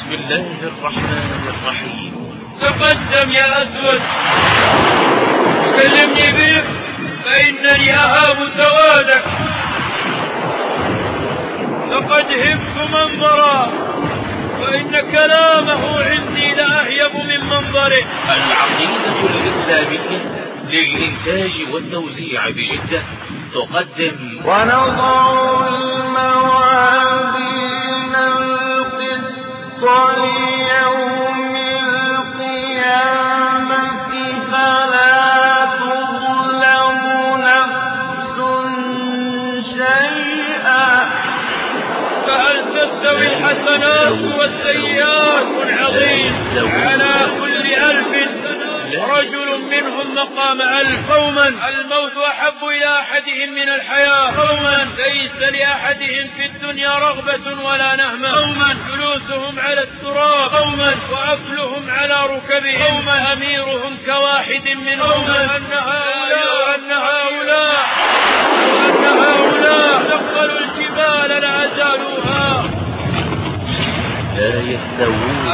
بسم الله الرحمن الرحيم. تقدم يا أسود كلمني بك فإنني أهاب سوادك. لقد هبت منظرا وإن كلامه عندي لأهيب من منظره. العقيدة الإسلامية للإنتاج والتوزيع بجدة تقدم ونضع الموازين القسط ليوم القيامة فلا تظلم نفس شيئا. فهل تستوي الحسنات والسيئات؟ عظيم على كل 1000 رجل منهم مقام 1000. قوما الموت أحب إلى أحدهم من الحياة. قوما ليس لأحدهم في الدنيا رغبة ولا نهمة. قوما جلوسهم على التراب. قوما وأكلهم على ركبهم. قوما أميرهم كواحد منهم. قوما أن هؤلاء نقلوا الجبال لأزالوها. لا يستوون.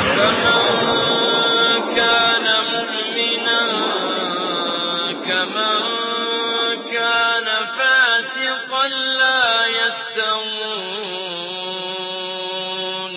كان مؤمنا كمن كان فاسقا لا يستوون.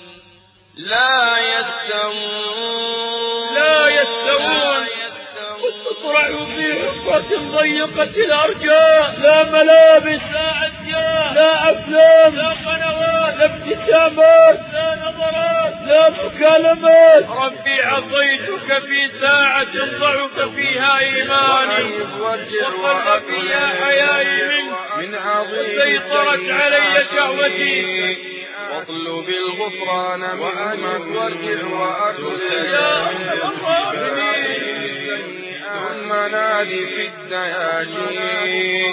وتطرحوا في حفرة ضيقة الأرجاء. لا ملابس، لا أديان، لا أفلام، لا قنوات، لا ابتسامات، لا نظرات، لا مكالمات. ربي عصيتك في ساعة ضعف فيها إيماني وقل فيها حيائي منك وسيطرت علي شهوتي. واطلب الغفران ممن وارجع وأقلل ثم نادي في الدياجين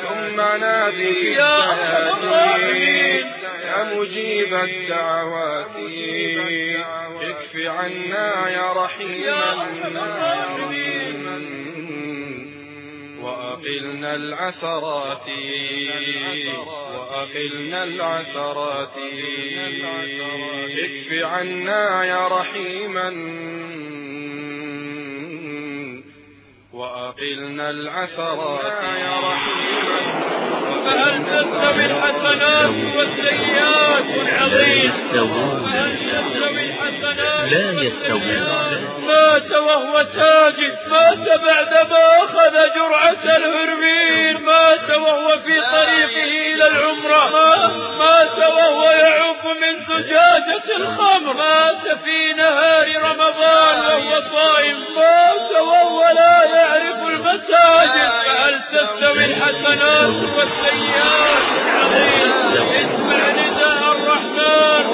يا مجيب الدعوات اكف عنا يا رحيما وأقلنا العثرات اكف عنا يا رحيما وأقلنا العثرات يا رحيما. فهل تستوي الحسنات والسيئات؟ عظيم فهل تستوي الحسنات؟ لا يستوون. مات وهو ساجد، مات بعدما أخذ جرعة الهرمين، مات وهو في طريقه إلى العمرة، مات وهو يعوق من زجاجة الخمر، مات في نهار رمضان وهو صائم، مات وهو لا يعرف المساجد. فهل تستوي الحسنات والسيئات؟ عظيم اسمع نداء الرحمن.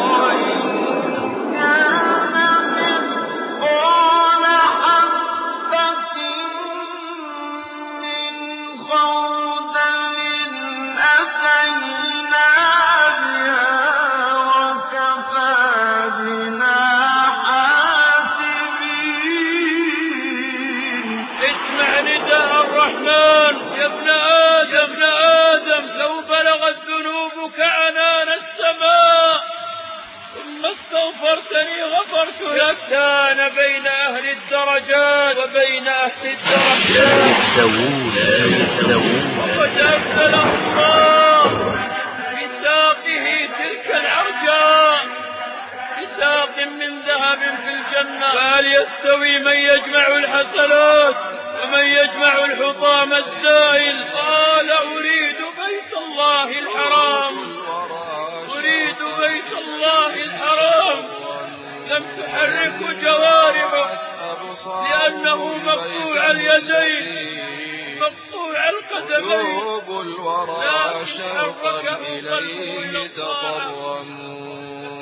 يا ابن آدم لو بلغت ذنوبك عنان السماء ثم استغفرتني غفرت لك. كان بين أهل الدرجات وبين أهل الدرجات لا يستوون. وقد أبدله الله بساقه تلك العرجاء بساق من ذهب في الجنة. فهل يستوي من يجمع الحسنات ومن يجمع الحطام الزائل؟ قال أريد بيت الله الحرام، أريد بيت الله الحرام. لم تحرك جوارحه لأنه مقطوع اليدين مقطوع القدمين، لكن حركه إليه تضرموا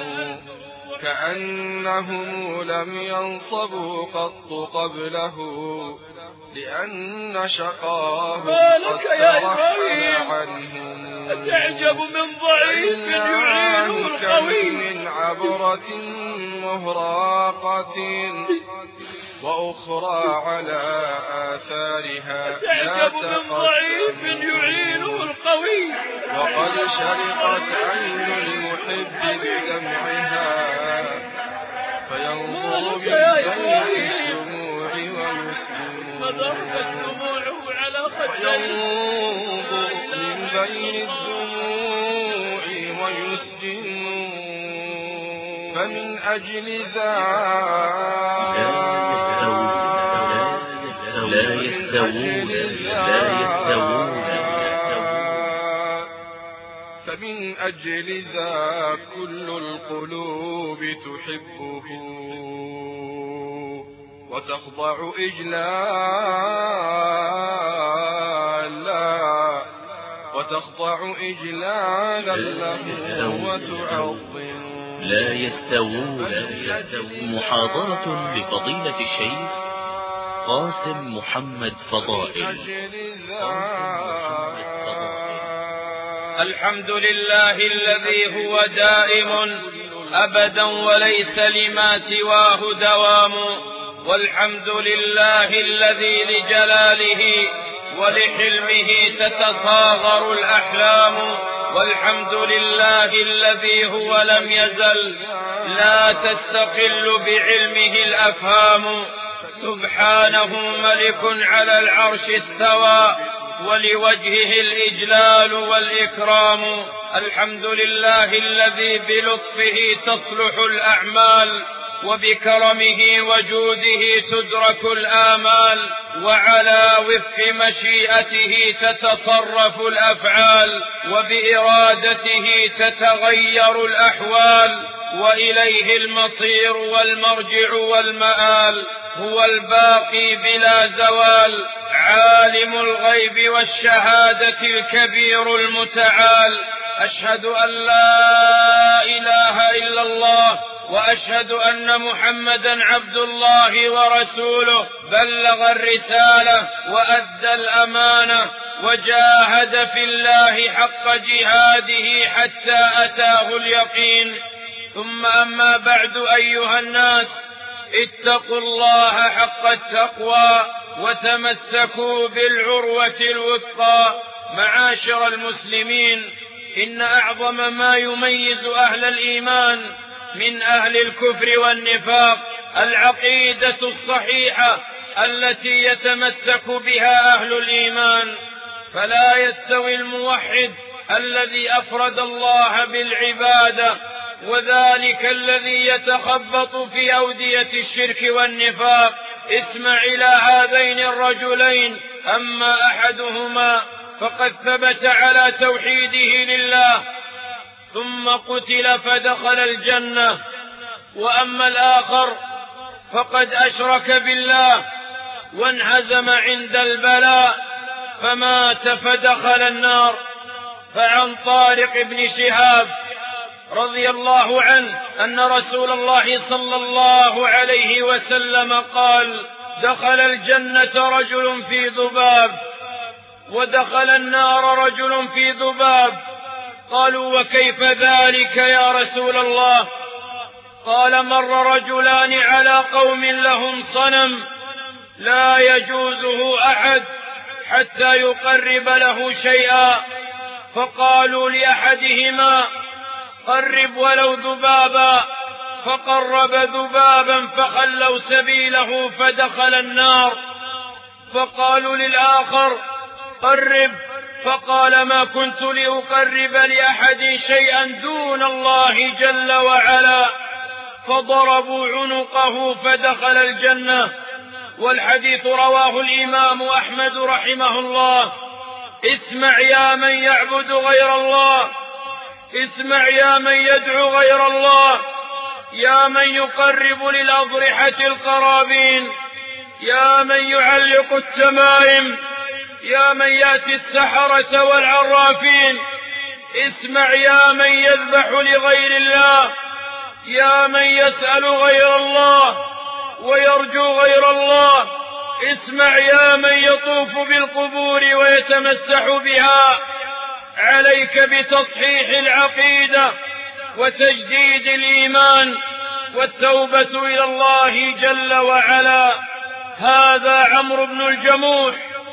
كأنهم لم ينصبوا قط قبله لأن شقاه قد ترحل عنهم. أتعجب من ضعيف يعينه القوي من عبرة مهراقة وأخرى على آثارها أتعجب من ضعيف يعينه القوي وقد شرقت عين المحب بدمعها فينظر من بين الدموع ويسلم فمن أجل ذاك لا يستوون فمن أجل ذا كل القلوب تحبه وتخضع إجلالا له وتعظم. لا يستوون. محاضرة لفضيلة الشيخ قاسم محمد فضائل. الحمد لله الذي هو دائم أبدا وليس لما سواه دوام، والحمد لله الذي لجلاله ولحلمه تتصاغر الأحلام، والحمد لله الذي هو لم يزل لا تستقل بعلمه الأفهام، سبحانه ملك على العرش استوى ولوجهه الإجلال والإكرام. الحمد لله الذي بلطفه تصلح الأعمال وبكرمه وجوده تدرك الآمال، وعلى وفق مشيئته تتصرف الأفعال، وبإرادته تتغير الأحوال، وإليه المصير والمرجع والمآل. هو الباقي بلا زوال، عالم الغيب والشهادة الكبير المتعال. أشهد أن لا إله إلا الله، وأشهد أن محمدا عبد الله ورسوله، بلغ الرسالة وأدى الأمانة وجاهد في الله حق جهاده حتى أتاه اليقين. ثم أما بعد، أيها الناس، اتقوا الله حق التقوى وتمسكوا بالعروة الوثقى. معاشر المسلمين، إن أعظم ما يميز أهل الإيمان من أهل الكفر والنفاق العقيدة الصحيحة التي يتمسك بها أهل الإيمان. فلا يستوي الموحد الذي أفرد الله بالعبادة وذلك الذي يتخبط في أودية الشرك والنفاق. اسمع إلى هذين الرجلين، أما أحدهما فقد ثبت على توحيده لله ثم قتل فدخل الجنة، وأما الآخر فقد أشرك بالله وانهزم عند البلاء فمات فدخل النار. فعن طارق بن شهاب رضي الله عنه أن رسول الله صلى الله عليه وسلم قال: دخل الجنة رجل في ذباب، ودخل النار رجل في ذباب. قالوا: وكيف ذلك يا رسول الله؟ قال: مر رجلان على قوم لهم صنم لا يجوزه أحد حتى يقرب له شيئا، فقالوا لأحدهما: قرب ولو ذبابا، فقرب ذبابا فخلوا سبيله فدخل النار. فقالوا للآخر: قرب، فقال: ما كنت لأقرب لأحد شيئا دون الله جل وعلا. فضربوا عنقه فدخل الجنة. والحديث رواه الإمام أحمد رحمه الله. اسمع يا من يعبد غير الله، اسمع يا من يدعو غير الله، يا من يقرب للأضرحة القرابين، يا من يعلق التمائم، يا من يأتي السحرة والعرافين. اسمع يا من يذبح لغير الله، يا من يسأل غير الله ويرجو غير الله. اسمع يا من يطوف بالقبور ويتمسح بها. عليك بتصحيح العقيدة وتجديد الإيمان والتوبة إلى الله جل وعلا. هذا عمرو بن الجموح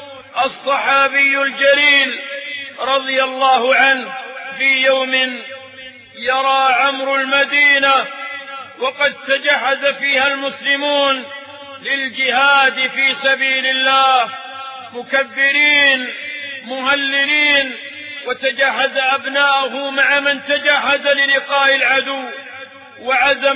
الصحابي الجليل رضي الله عنه، في يوم يرى عمرو المدينة وقد تجهز فيها المسلمون للجهاد في سبيل الله مكبرين مهللين، وتجهز أبناؤه مع من تجهز للقاء العدو. وعزم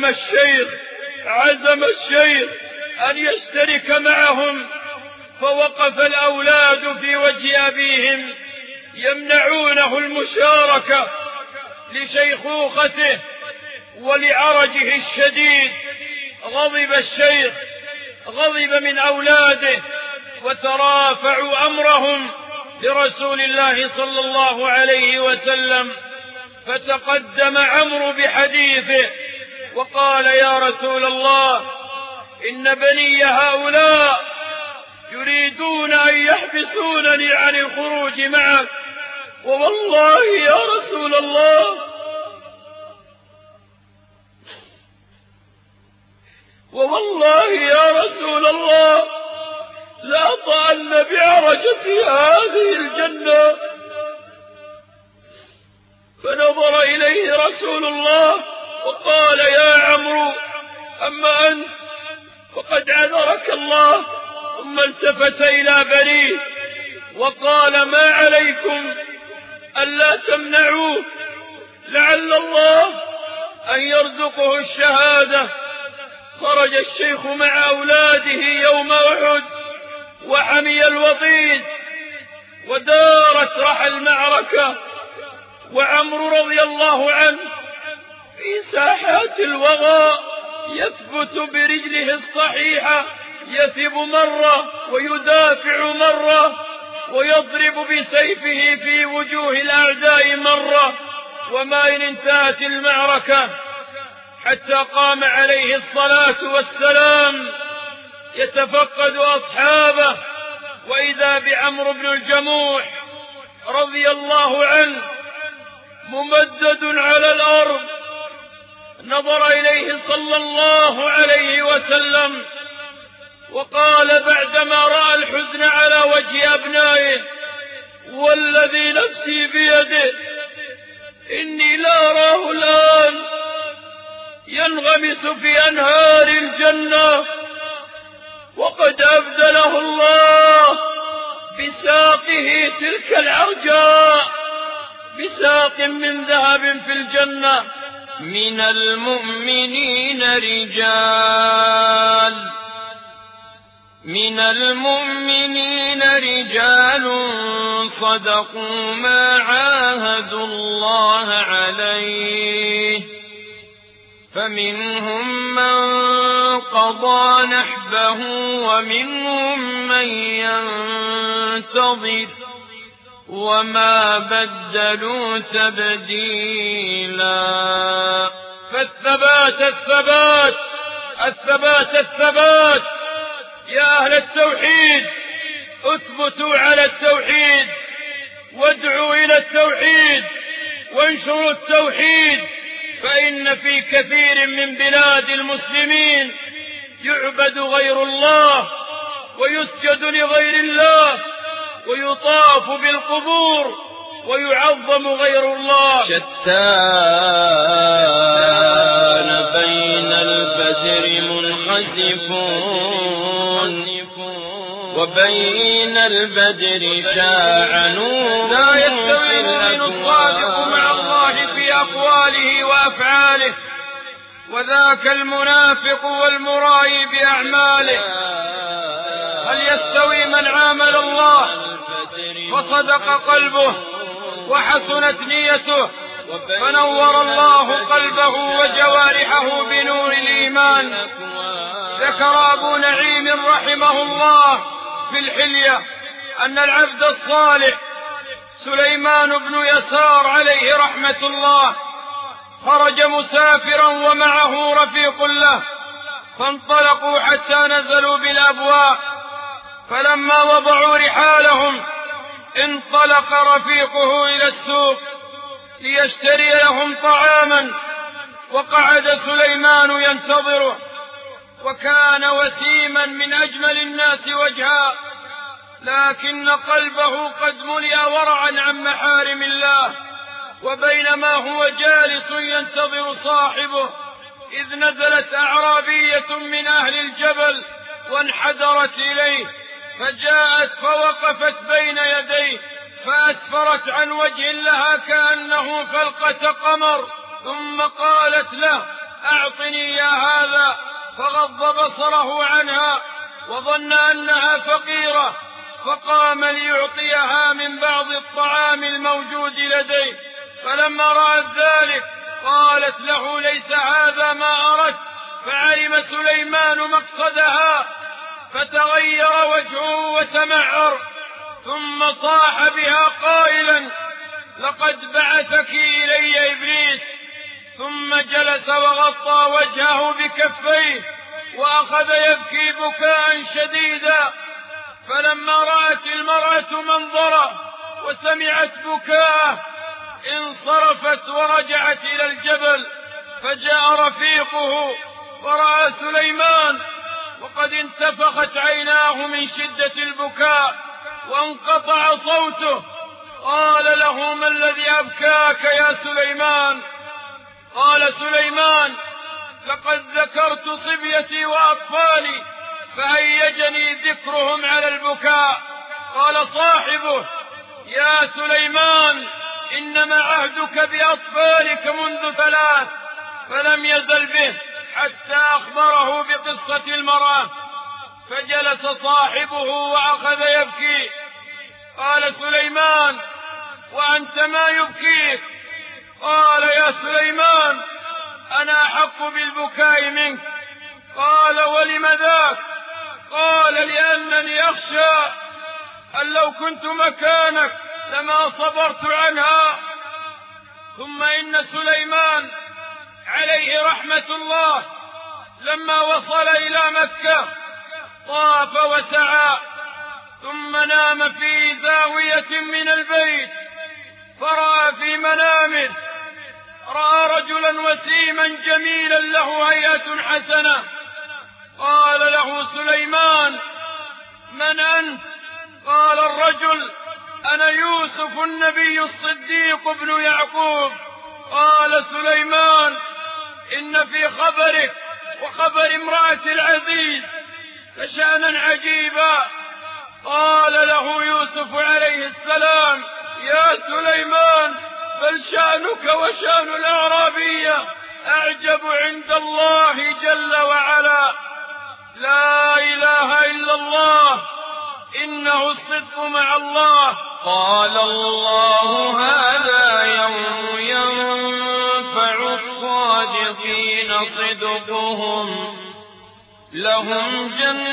الشيخ أن يشترك معهم، فوقف الأولاد في وجه أبيهم يمنعونه المشاركة لشيخوخته ولعرجه الشديد. غضب الشيخ، غضب من أولاده، وترافعوا أمرهم لرسول الله صلى الله عليه وسلم. فتقدم عمرو بحديثه وقال: يا رسول الله، إن بني هؤلاء يريدون أن يحبسونني عن الخروج معك، ووالله يا رسول الله لأطأن بعرجتي هذه الجنة. فنظر إليه رسول الله وقال: يا عمرو، أما أنت فقد عذرك الله. ثم التفت إلى بنيه وقال: ما عليكم ألا تمنعوه، لعل الله أن يرزقه الشهادة. خرج الشيخ مع أولاده يوم أحد وحمي الوطيس، ودارت رحى المعركة، وعمرو رضي الله عنه في ساحات الوغى يثبت برجله الصحيحة، يثب مرة ويدافع مرة، ويضرب بسيفه في وجوه الأعداء مرة. وما إن انتهت المعركة حتى قام عليه الصلاة والسلام يتفقد أصحابه، وإذا بعمرو بن الجموح رضي الله عنه ممدد على الأرض. نظر إليه صلى الله عليه وسلم وقال بعدما رأى الحزن على وجه أبنائه: والذي نفسي بيده إني لا أراه الآن ينغمس في أنهار الجنة، وقد أبدله الله بساقه تلك العرجاء بساق من ذهب في الجنة. من المؤمنين رجال صدقوا ما عاهدوا الله عليه، فمنهم من قضى نحبه ومنهم من ينتظر وما بدلوا تبديلا. فالثبات يا أهل التوحيد، اثبتوا على التوحيد، وادعوا إلى التوحيد، وانشروا التوحيد. فإن في كثير من بلاد المسلمين يعبد غير الله، ويسجد لغير الله، ويطاف بالقبور، ويعظم غير الله. شتان بين البدر منخسفون، وبين البدر شاع نور. لا يستوي المؤمن الصادق مع الله في أقواله وأفعاله، وذاك المنافق والمرائي بأعماله. هل يستوي من عامل الله فصدق قلبه وحسنت نيته فنور الله قلبه وجوارحه بنور الإيمان؟ ذكر أبو نعيم رحمه الله في الحلية أن العبد الصالح سليمان بن يسار عليه رحمة الله خرج مسافرا ومعه رفيق له، فانطلقوا حتى نزلوا بالأبواء، فلما وضعوا رحالهم انطلق رفيقه إلى السوق ليشتري لهم طعاما، وقعد سليمان ينتظره، وكان وسيما من أجمل الناس وجها، لكن قلبه قد ملئ ورعا عن محارم الله. وبينما هو جالس ينتظر صاحبه إذ نزلت أعرابية من أهل الجبل وانحدرت إليه، فجاءت فوقفت بين يديه فأسفرت عن وجه لها كأنه فلقة قمر، ثم قالت له: أعطني يا هذا، فغض بصره عنها وظن أنها فقيرة، فقام ليعطيها من بعض الطعام الموجود لديه، فلما رأت ذلك قالت له: ليس هذا ما أردت، فعلم سليمان مقصدها فتغير وجهه وتمعر، ثم صاح بها قائلا: لقد بعثك إلي إبليس. ثم جلس وغطى وجهه بكفيه وأخذ يبكي بكاء شديدا. فلما رأت المرأة منظره وسمعت بكاءه انصرفت ورجعت إلى الجبل، فجاء رفيقه ورأى سليمان وقد انتفخت عيناه من شدة البكاء وانقطع صوته. قال له: ما الذي أبكاك يا سليمان؟ قال سليمان: لقد ذكرت صبيتي وأطفالي فهيجني ذكرهم على البكاء. قال صاحبه: يا سليمان، إنما عهدك بأطفالك منذ 3، فلم يزل به حتى أخبره بقصة المرأة. فجلس صاحبه وأخذ يبكي. قال سليمان: وأنت ما يبكيك؟ قال: يا سليمان، أنا أحق بالبكاء منك. قال: ولم ذاك؟ قال: لأنني أخشى أن لو كنت مكانك لما صبرت عنها. ثم إن سليمان عليه رحمة الله لما وصل إلى مكة طاف وسعى، ثم نام في زاوية من البيت، فرأى في منامه رجلا وسيما جميلا له هيئة حسنة. قال له سليمان: من أنت؟ قال الرجل: أنا يوسف النبي الصديق ابن يعقوب. قال سليمان: إن في خبرك وخبر امرأة العزيز لشأنا عجيبا. قال له يوسف عليه السلام: يا سليمان، بل شأنك وشأن الأعرابية أعجب عند الله جل وعلا. لا إله إلا الله، إنه الصدق مع الله. قال الله: هذا يوم ينفع الصادقين صدقهم، لهم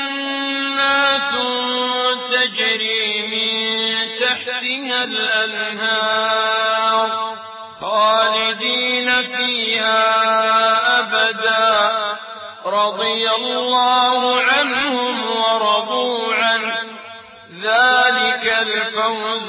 جنات تجري من تحتها الأنهار خالدين فيها أبدا، رضي الله عنهم ورضوا عنه، ذلك الفوز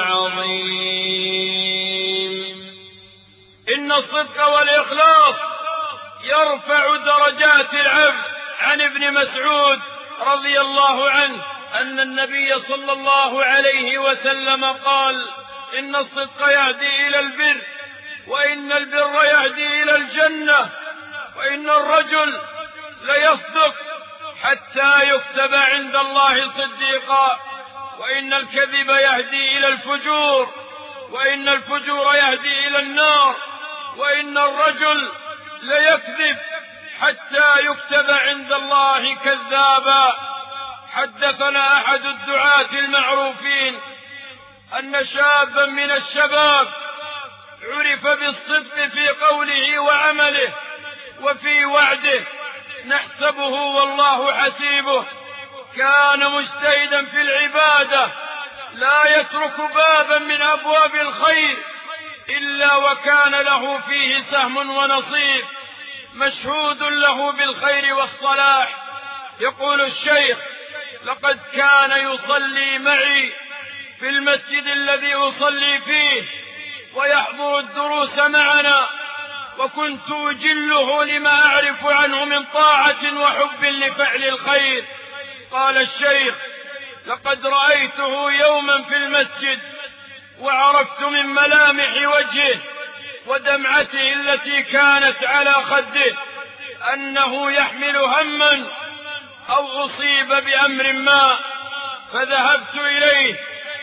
العظيم. إن الصدق والإخلاص يرفع درجات العبد. عن ابن مسعود رضي الله عنه أن النبي صلى الله عليه وسلم قال: إن الصدق يهدي إلى البر، وإن البر يهدي إلى الجنة، وإن الرجل ليصدق حتى يكتب عند الله صديقا، وإن الكذب يهدي إلى الفجور، وإن الفجور يهدي إلى النار، وإن الرجل ليكذب حتى يكتب عند الله كذابا. حدثنا أحد الدعاة المعروفين أن شابا من الشباب عرف بالصدق في قوله وعمله وفي وعده، نحسبه والله حسيبه. كان مجتهدا في العبادة، لا يترك بابا من أبواب الخير إلا وكان له فيه سهم ونصيب، مشهود له بالخير والصلاح. يقول الشيخ: لقد كان يصلي معي في المسجد الذي أصلي فيه ويحضر الدروس معنا، وكنت أجله لما أعرف عنه من طاعة وحب لفعل الخير. قال الشيخ: لقد رأيته يوما في المسجد وعرفت من ملامح وجهه ودمعته التي كانت على خده أنه يحمل هما أو أصيب بأمر ما، فذهبت إليه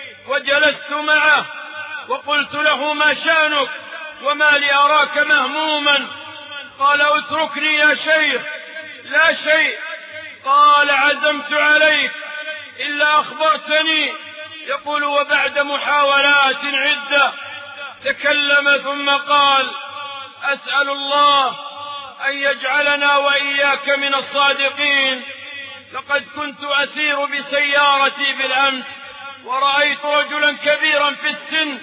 وجلست معه وقلت له: ما شأنك وما لي أراك مهموما؟ قال: اتركني يا شيخ. لا شيء. قال: عزمت عليك إلا أخبرتني. يقول: وبعد محاولات عدة تكلم ثم قال: أسأل الله أن يجعلنا وإياك من الصادقين. لقد كنت أسير بسيارتي بالأمس ورأيت رجلا كبيرا في السن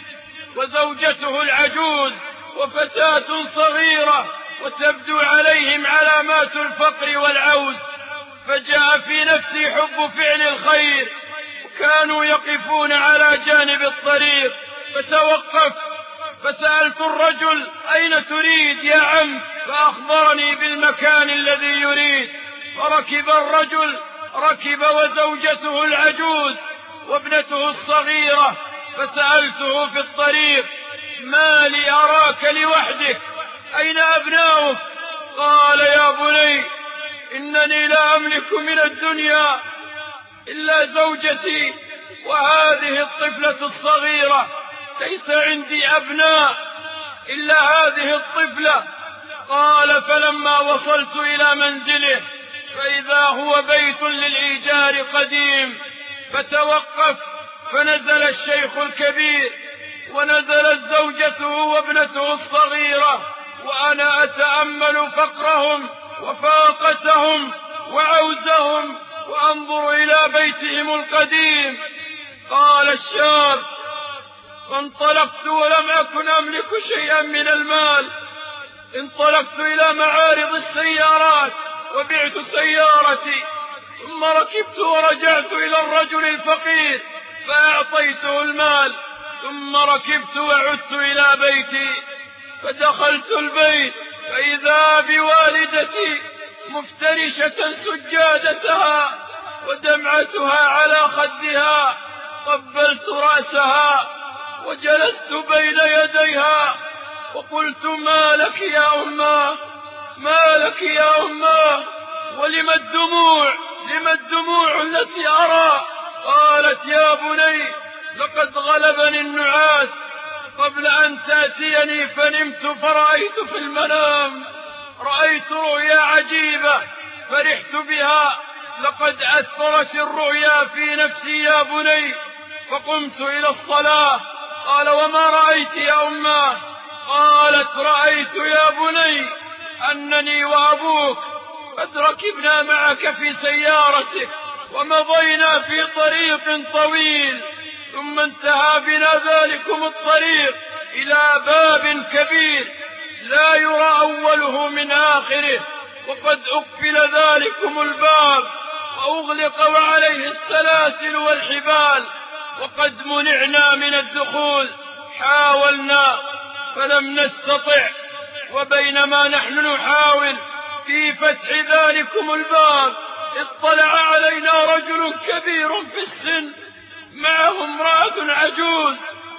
وزوجته العجوز وفتاة صغيرة وتبدو عليهم علامات الفقر والعوز، فجاء في نفسي حب فعل الخير، وكانوا يقفون على جانب الطريق، فتوقف فسألت الرجل: أين تريد يا عم؟ فأخبرني بالمكان الذي يريد. فركب الرجل، ركب وزوجته العجوز وابنته الصغيرة، فسألته في الطريق: ما لي أراك لوحدك؟ أين أبناؤك؟ قال: يا بني، إنني لا أملك من الدنيا إلا زوجتي وهذه الطفلة الصغيرة، ليس عندي أبناء إلا هذه الطفلة. قال: فلما وصلت إلى منزله فإذا هو بيت للإيجار قديم، فتوقف، فنزل الشيخ الكبير ونزلت زوجته وابنته الصغيرة، وأنا أتأمل فقرهم وفاقتهم وعوزهم وأنظر إلى بيتهم القديم. قال الشاب: فانطلقت ولم أكن أملك شيئا من المال، انطلقت إلى معارض السيارات وبعت سيارتي، ثم ركبت ورجعت إلى الرجل الفقير فأعطيته المال، ثم ركبت وعدت إلى بيتي. فدخلت البيت فإذا بوالدتي مفترشة سجادتها ودمعتها على خدها، قبلت رأسها وجلست بين يديها وقلت: ما لك يا أماه؟ ما لك يا أماه؟ ولم الدموع؟ لم الدموع التي أرى؟ قالت: يا بني، لقد غلبني النعاس قبل أن تأتيني، فنمت فرأيت في المنام، رأيت رؤيا عجيبة فرحت بها، لقد أثرت الرؤيا في نفسي يا بني، فقمت إلى الصلاة. قال: وما رأيت يا أماه؟ قالت: رأيت يا بني أنني وأبوك قد ركبنا معك في سيارتك ومضينا في طريق طويل، ثم انتهى بنا ذلكم الطريق إلى باب كبير لا يرى أوله من آخره، وقد أقفل ذلكم الباب وأغلق وعليه السلاسل والحبال، وقد منعنا من الدخول، حاولنا فلم نستطع، وبينما نحن نحاول في فتح ذلكم الباب اطلع علينا رجل كبير في السن معه امرأة عجوز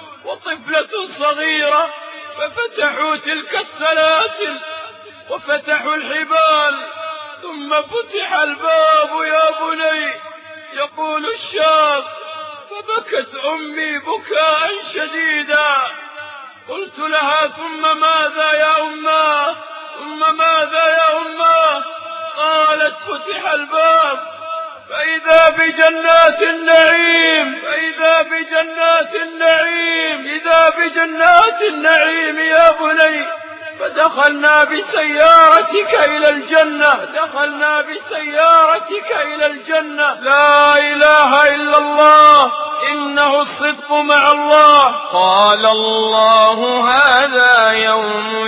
وطفلة صغيرة، ففتحوا تلك السلاسل وفتحوا الحبال، ثم فتح الباب يا بني. يقول الشاب: فبكت أمي بكاء شديدا. قلت لها: ثم ماذا يا أماه؟ ثم ماذا يا أماه؟ قالت: فتح الباب فإذا بجنات النعيم، فإذا بجنات النعيم، إذا بجنات النعيم يا بني. فدخلنا بسيارتك إلى الجنة، دخلنا بسيارتك إلى الجنة. لا إله إلا الله، إنه الصدق مع الله. قال الله: هذا يوم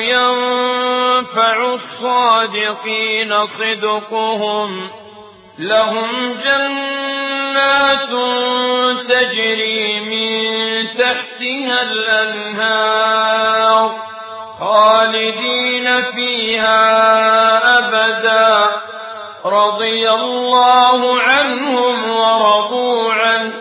ينفع الصادقين صدقهم، لهم جنات تجري من تحتها الأنهار خالدين فيها أبدا، رضي الله عنهم ورضوا عنه،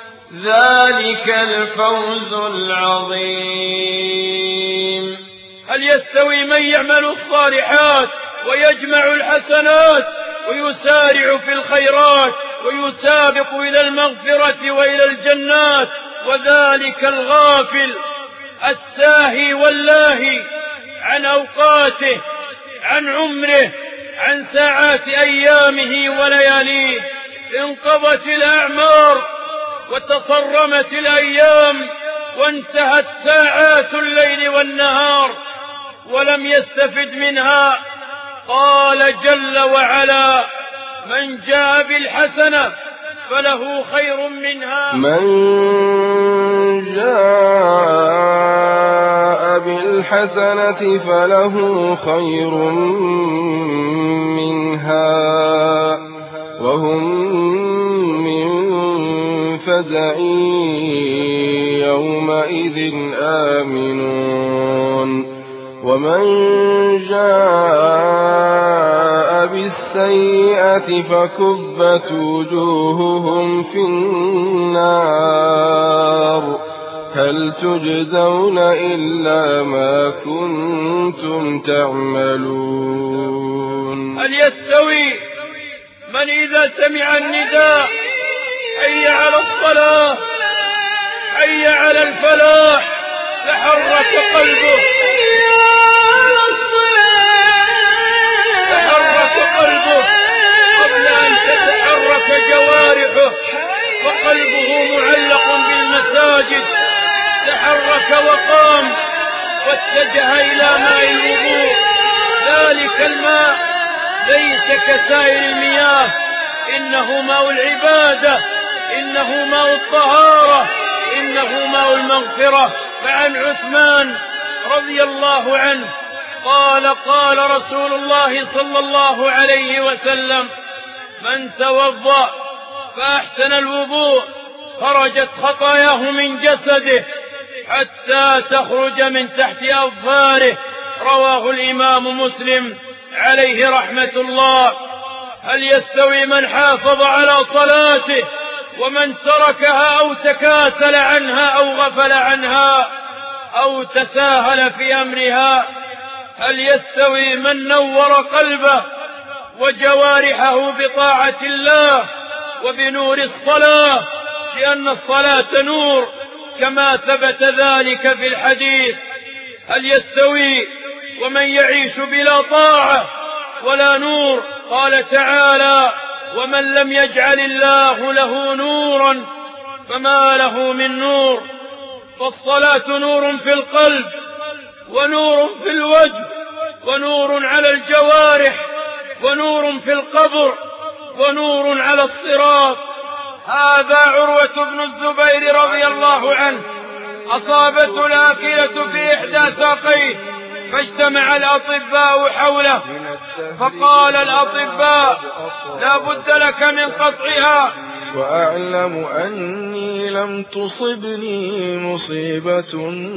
ذلك الفوز العظيم. هل يستوي من يعمل الصالحات ويجمع الحسنات ويسارع في الخيرات ويسابق إلى المغفرة وإلى الجنات. وذلك الغافل الساهي واللاهي عن أوقاته، عن عمره، عن ساعات أيامه ولياليه. انقضت الأعمار وتصرمت الأيام وانتهت ساعات الليل والنهار ولم يستفد منها. قال جل وعلا: من جاء بالحسنة فله خير منها. من جاء بالحسنة فله خير منها وهم من فزع يومئذ آمنون. ومن جاء بالسيئة فكبت وجوههم في النار هل تجزون إلا ما كنتم تعملون. هل يستوي من إذا سمع النداء حي على الصلاة حي على الفلاح تحرك قلبه قبل أن تتحرك جوارحه وقلبه معلق بالمساجد؟ تحرك وقام واتجه إلى ماء الوضوء. ذلك الماء ليس كسائر المياه، إنه ماء العبادة، إنه ماء الطهارة، إنه ماء المغفرة. فعن عثمان رضي الله عنه قال: قال رسول الله صلى الله عليه وسلم: من توضأ فأحسن الوضوء خرجت خطاياه من جسده حتى تخرج من تحت أظفاره. رواه الإمام مسلم عليه رحمة الله. هل يستوي من حافظ على صلاته ومن تركها أو تكاسل عنها أو غفل عنها أو تساهل في أمرها؟ هل يستوي من نور قلبه وجوارحه بطاعة الله وبنور الصلاة؟ لأن الصلاة نور كما ثبت ذلك في الحديث. هل يستوي ومن يعيش بلا طاعة ولا نور؟ قال تعالى: ومن لم يجعل الله له نورا فما له من نور. فالصلاة نور في القلب ونور في الوجه ونور على الجوارح ونور في القبر ونور على الصراط. هذا عروة بن الزبير رضي الله عنه أصابته الآكلة في إحدى ساقيه فاجتمع الأطباء حوله فقال الأطباء: لا بد لك من قطعها. وأعلم أني لم تصبني مصيبة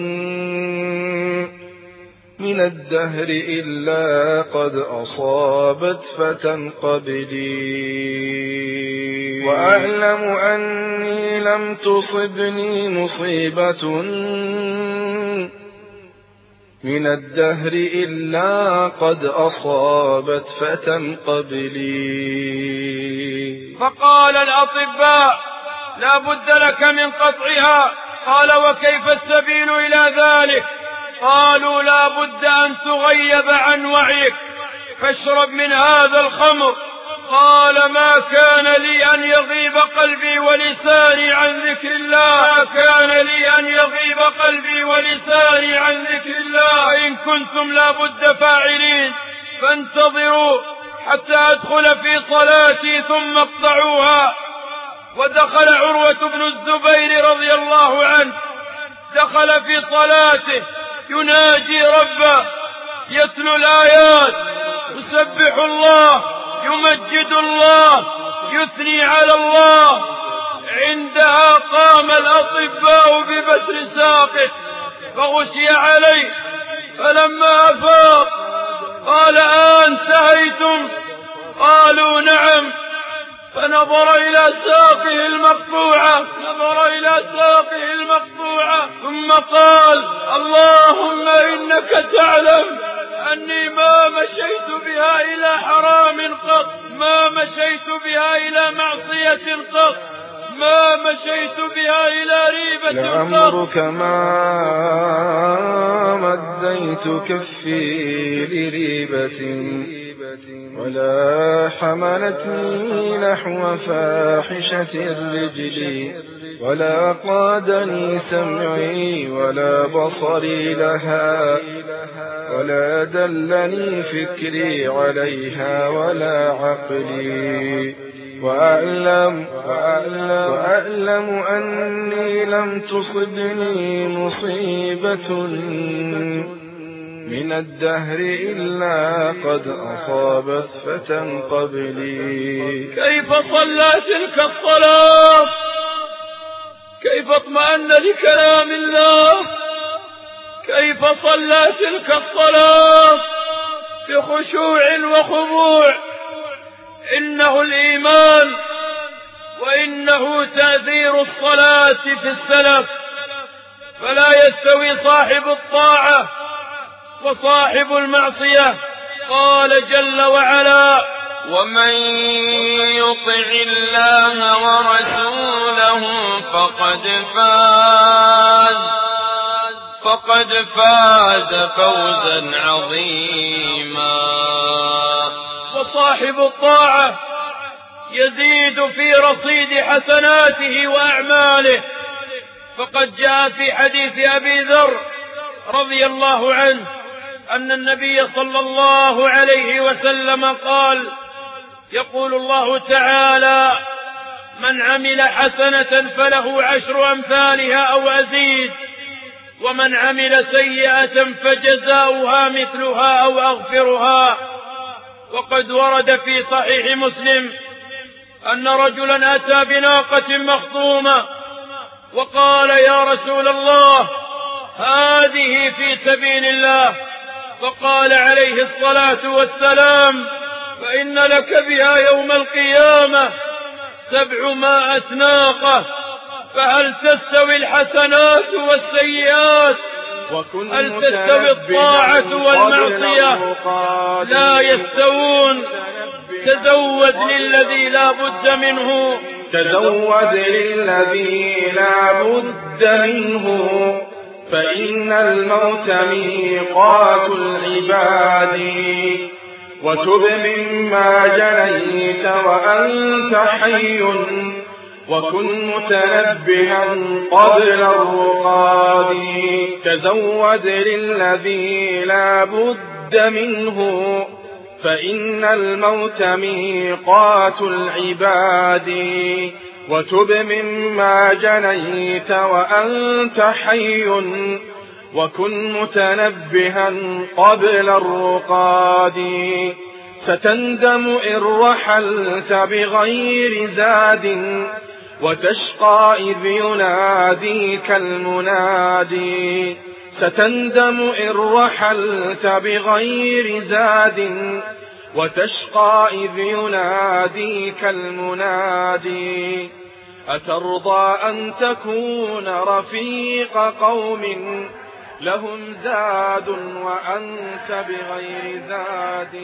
من الدهر إلا قد أصابت فتى قبلي. وأعلم أني لم تصبني مصيبة من الدهر إلا قد أصابت فتى قبلي. فقال الأطباء: لا بد لك من قطعها. قال: وكيف السبيل إلى ذلك؟ قالوا: لا بد أن تغيب عن وعيك فاشرب من هذا الخمر. قال: ما كان لي أن يغيب قلبي ولساني عن ذكر الله، ما كان لي أن يغيب قلبي ولساني عن ذكر الله. إن كنتم لا بد فاعلين فانتظروا حتى أدخل في صلاتي ثم اقطعوها. ودخل عروة بن الزبير رضي الله عنه، دخل في صلاته يناجي ربه، يتلو الآيات، يسبح الله، يمجد الله، يثني على الله. عندها قام الأطباء ببتر ساقه فغشي عليه، فلما أفاق قال: انتهيتم؟ قالوا: نعم. فنظر إلى ساقه المقطوعة ثم قال: اللهم إنك تعلم أني ما مشيت بها إلى حرام قط، ما مشيت بها إلى معصية قط، ما مشيت بها إلى ريبة قط. لعمرك ما مديت كفي لريبة ولا حملتني نحو فاحشة الرجل ولا قادني سمعي ولا بصري لها ولا دلني فكري عليها ولا عقلي وأعلم أني لم تصبني مصيبة من الدهر إلا قد أصابت فتى قبلي. كيف صلى تلك الصلاة؟ كيف اطمأن لكلام الله؟ كيف صلى تلك الصلاة بخشوع وخضوع؟ إنه الإيمان، وإنه تأثير الصلاة في السلف. فلا يستوي صاحب الطاعة وصاحب المعصية. قال جل وعلا: ومن يطع الله ورسوله فقد فاز فوزا عظيما. وصاحب الطاعة يزيد في رصيد حسناته وأعماله. فقد جاء في حديث أبي ذر رضي الله عنه أن النبي صلى الله عليه وسلم قال: يقول الله تعالى: من عمل حسنة فله 10 أمثالها أو أزيد، ومن عمل سيئة فجزاؤها مثلها أو أغفرها. وقد ورد في صحيح مسلم أن رجلا أتى بناقة مخطومة وقال: يا رسول الله، هذه في سبيل الله. فقال عليه الصلاة والسلام: فإن لك بها يوم القيامة 700 ناقة. فهل تستوي الحسنات والسيئات؟ هل تستوي الطاعة والمعصية؟ لا يستوون. تزود للذي لا بد منه، تزود للذي لا بد منه، فإن الموت ميقات العباد. وتب مما جنيت وأنت حي، وكن متنبها قبل الرقاد. تزود للذي لا بد منه، فإن الموت ميقات العباد. وتب مما جنيت وأنت حي، وكن متنبها قبل الرقاد. ستندم إن رحلت بغير زاد، وتشقى إذ يناديك المنادي. ستندم إن رحلت بغير زاد، وتشقى إذ يناديك المنادي. أترضى أن تكون رفيق قوم لهم زاد وأنت بغير زاد؟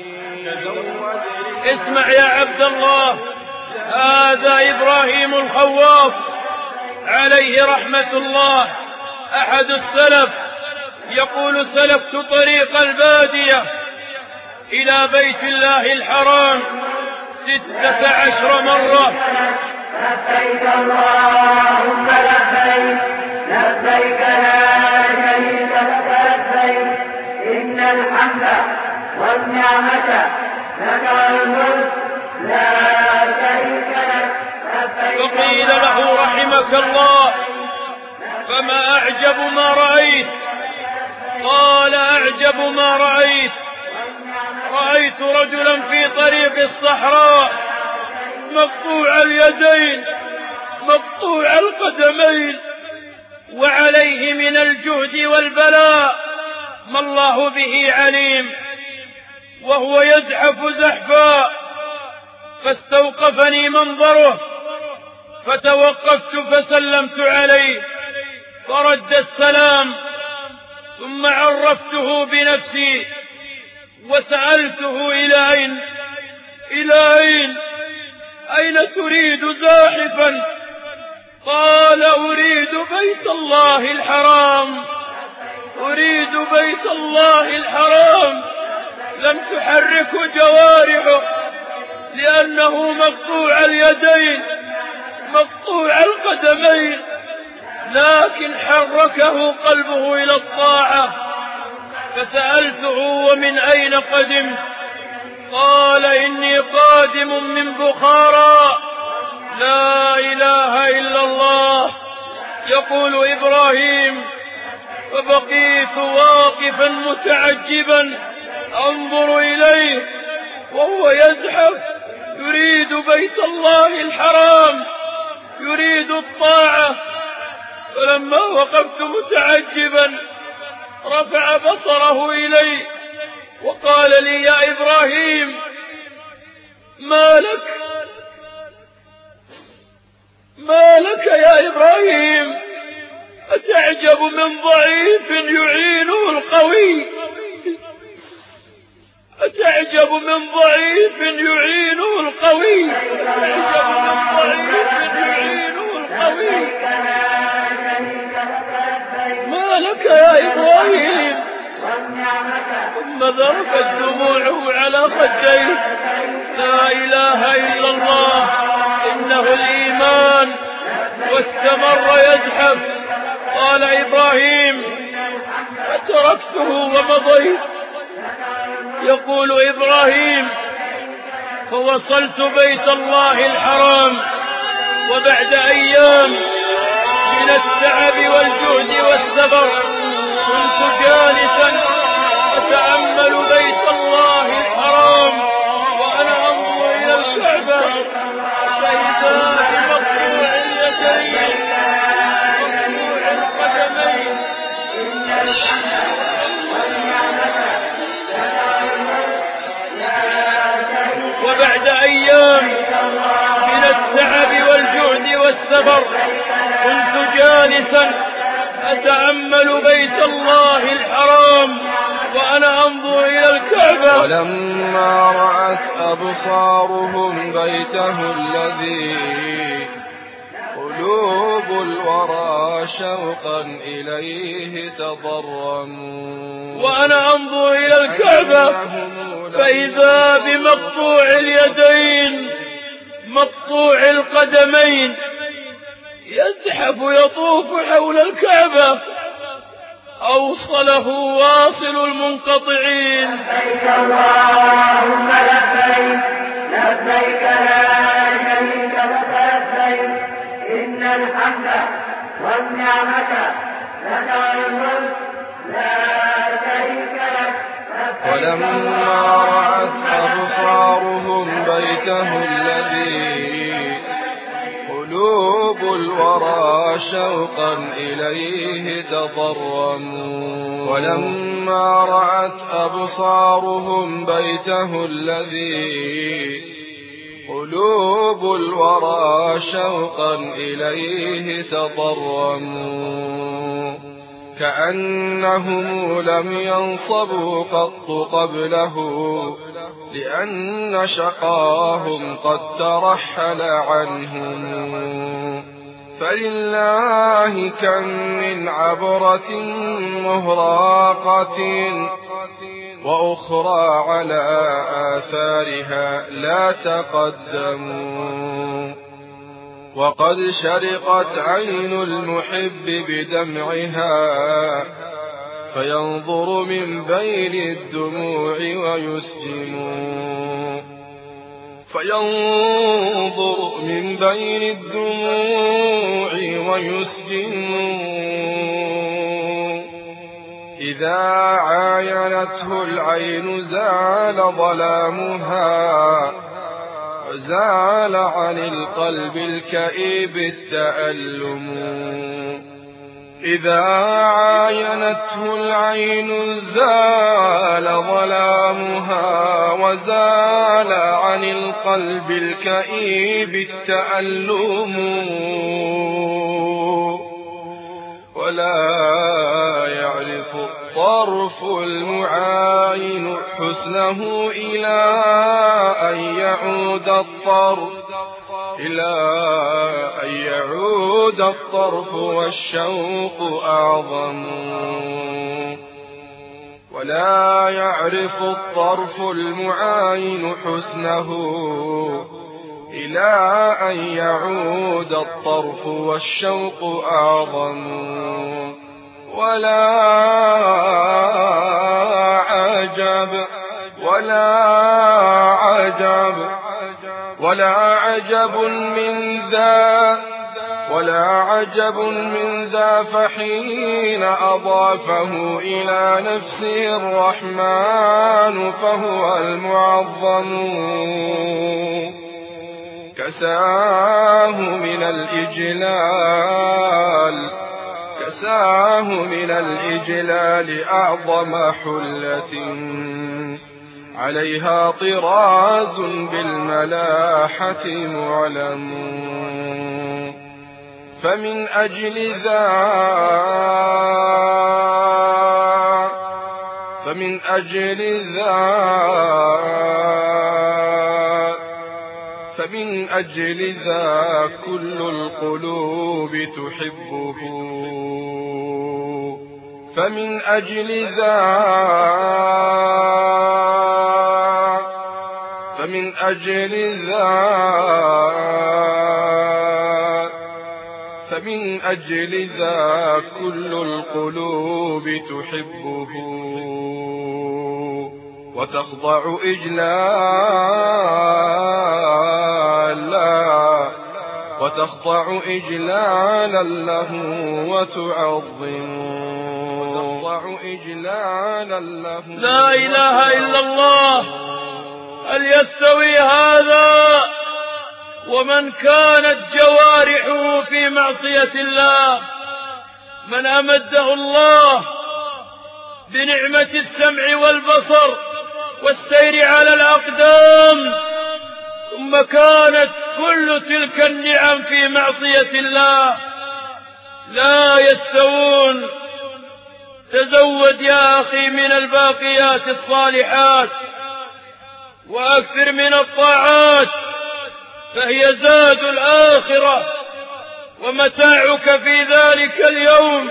اسمع يا عبد الله، هذا إبراهيم الخواص عليه رحمة الله أحد السلف يقول: سلكت طريق البادية إلى بيت الله الحرام 16 مرة. لبيك اللهم لبيك، لبيك لا شريك لك لبيك، إن الحمد والنعمة لك والملك لا شريك لك. فقيل له: رحمك الله، فما أعجب ما رأيت؟ قال: أعجب ما رأيت، رأيت رجلا في طريق الصحراء مقطوع اليدين مقطوع القدمين، وعليه من الجهد والبلاء ما الله به عليم، وهو يزحف زحفا. فاستوقفني منظره، فتوقفت فسلمت عليه، فرد السلام، ثم عرفته بنفسي وسألته إلى أين تريد زاحفا؟ قال أريد بيت الله الحرام، أريد بيت الله الحرام. لم تحركه جوارحه لأنه مقطوع اليدين مقطوع القدمين، لكن حركه قلبه إلى الطاعة. فسألته ومن أين قدمت؟ قال إني قادم من بخارى. لا إله إلا الله. يقول إبراهيم: فبقيت واقفا متعجبا أنظر إليه وهو يزحف يريد بيت الله الحرام، يريد الطاعة. فلما وقفت متعجبا رفع بصره إلي وقال لي: يا إبراهيم، ما لك يا إبراهيم؟ أتعجب من ضعيف يعينه القوي؟ أتعجب من ضعيف يعينه القوي؟ ما لك يا إبراهيم؟ ثم ذرفت دموعه على خديه. لا إله إلا الله، إنه الإيمان. واستمر يزحف. قال إبراهيم: فتركته ومضيت. يقول إبراهيم: فوصلت بيت الله الحرام، وبعد أيام من التعب والجهد والسبر كنت جالسا أتأمل بيت الله الحرام وأنا أنظر إلى الكعبة، فإذا بمقطوع اليدين مقطوع القدمين. وبعد أيام من التعب والجهد والسفر كنت جالسا أتأمل بيت الله الحرام وأنا أنظر إلى الكعبة. ولما رأت أبصارهم بيته الذي قلوب الورى شوقا إليه تضرموا، وأنا أنظر إلى الكعبة فإذا بمقطوع اليدين مقطوع القدمين يزحف يطوف حول الكعبة. أوصله واصل المنقطعين: لبيك اللهم لبيك، لبيك لا شريك لك لبيك، إن الحمد والنعمة لك والملك لا شريك لك. ولما رأت أبصارهم بيته الذي قلوب الورى شوقا إليه تضرموا، ولما رأت أبصارهم بيته الذي قلوب الورى شوقا إليه تضرموا، كأنهم لم ينصبوا قط قبله، لأن شقاهم قد ترحل عنهم. فلله كم من عبرة مهراقة وأخرى على آثارها لا تقدموا، وقد شرقت عين المحب بدمعها فينظر من بين الدموع ويسجن، فينظر من بين الدموع ويسجن. إذا عاينته العين زال ظلامها، وزال عن القلب الكئيب التألم. إذا عاينته العين زال ظلامها، وزال عن القلب الكئيب التألم. ولا يعرف الطرف المعاين حسنه إلى أن يعود الطرف والشوق أعظم. ولا يعرف الطرف المعاين حسنه إلى أن يعود الطرف والشوق أعظم. ولا عجب من ذا فحين أضافه إلى نفسه الرحمن فهو المعظم. كساه من الإجلال أعظم حلة عليها طراز بالملاحة معلم. فمن أجل ذا كل القلوب تحبه. فمن أجل ذا كل القلوب تحبه. وتخضع إجلالا له وتعظم. لا إله إلا الله. هل يستوي هذا ومن كانت جوارحه في معصية الله؟ من أمده الله بنعمة السمع والبصر والسير على الأقدام، ثم كانت كل تلك النعم في معصية الله، لا يستوون. تزود يا أخي من الباقيات الصالحات وأكثر من الطاعات، فهي زاد الآخرة ومتاعك في ذلك اليوم،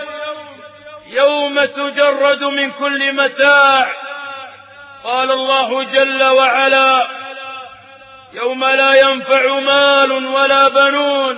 يوم تجرد من كل متاع. قال الله جل وعلا: يوم لا ينفع مال ولا بنون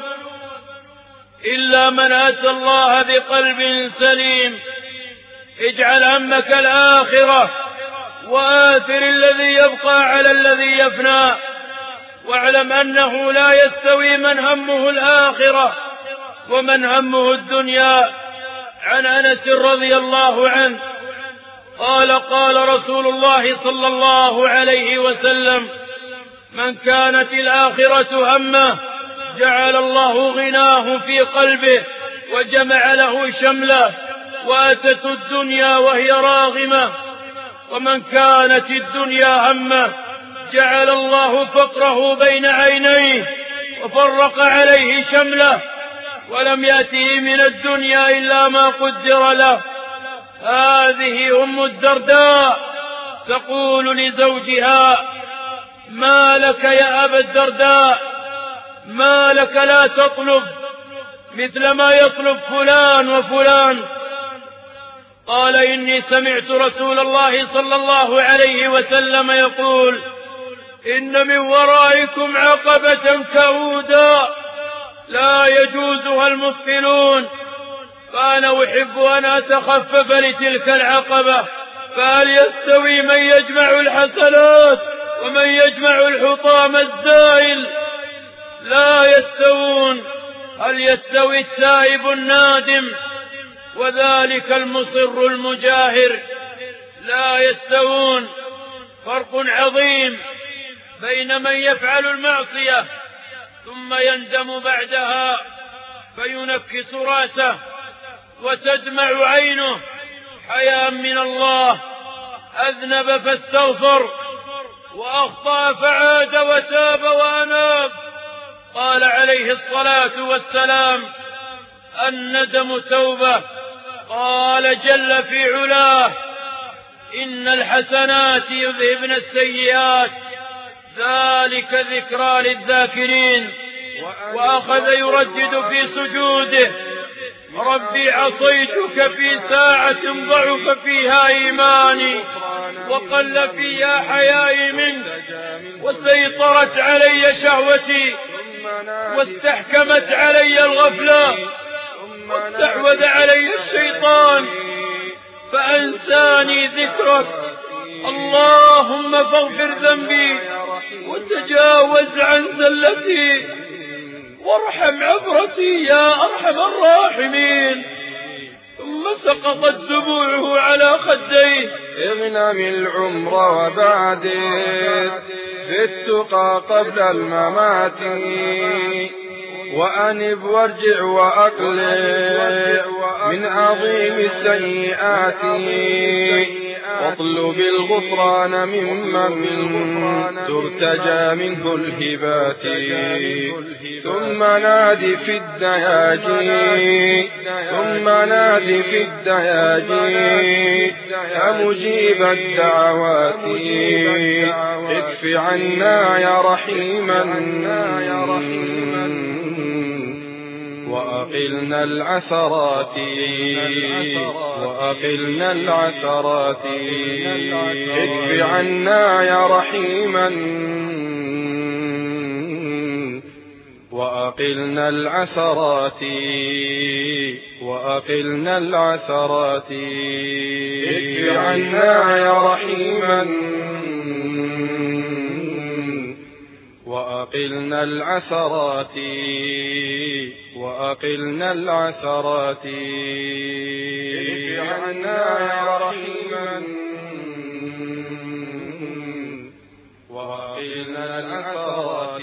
إلا من أتى الله بقلب سليم. اجعل همك الآخرة وآثر الذي يبقى على الذي يفنى، واعلم أنه لا يستوي من همه الآخرة ومن همه الدنيا. عن أنس رضي الله عنه قال: قال رسول الله صلى الله عليه وسلم: من كانت الآخرة همه جعل الله غناه في قلبه وجمع له شمله، وأتت الدنيا وهي راغمة. ومن كانت الدنيا همه جعل الله فقره بين عينيه وفرق عليه شمله، ولم يأته من الدنيا إلا ما قدر له. هذه أم الدرداء تقول لزوجها: ما لك يا أبا الدرداء، ما لك لا تطلب مثل ما يطلب فلان وفلان؟ قال: إني سمعت رسول الله صلى الله عليه وسلم يقول: إن من ورائكم عقبة كؤودا لا يجوزها المثقلون، فأنا أحب أن أتخفف لتلك العقبة. فهل يستوي من يجمع الحسنات ومن يجمع الحطام الزائل؟ لا يستوون. هل يستوي التائب النادم وذلك المصر المجاهر؟ لا يستوون. فرق عظيم بين من يفعل المعصية ثم يندم بعدها فينكس رأسه وتدمع عينه حياء من الله، أذنب فاستغفر وأخطأ فعاد وتاب وأناب. قال عليه الصلاة والسلام: الندم توبة. قال جل في علاه: إن الحسنات يذهبن السيئات ذلك ذكرى للذاكرين. وأخذ يردد في سجوده: ربي عصيتك في ساعة ضعف فيها إيماني وقل فيها حيائي منك وسيطرت علي شهوتي واستحكمت علي الغفلة واستحوذ علي الشيطان فأنساني ذكرك. اللهم فاغفر ذنبي وتجاوز عن زلتي وارحم عبرتي يا أرحم الراحمين. ثم سقطت دموعه على خديه. اغنم العمر وبعدد بالتقى قبل الممات وأنب وارجع وأقلع من عظيم السيئات واطلب الغفران ممن ترتجى منه الهبات. ثم نادي في الدياجي مجيب الدعوات. اكف عنا يا رحيما وأقلنا العثرات اكف عنا يا رحيما وأقلنا العثرات اكف عنا يا رحيما وأقلنا العثرات اكف عنا يا رحيما وأقلنا العثرات.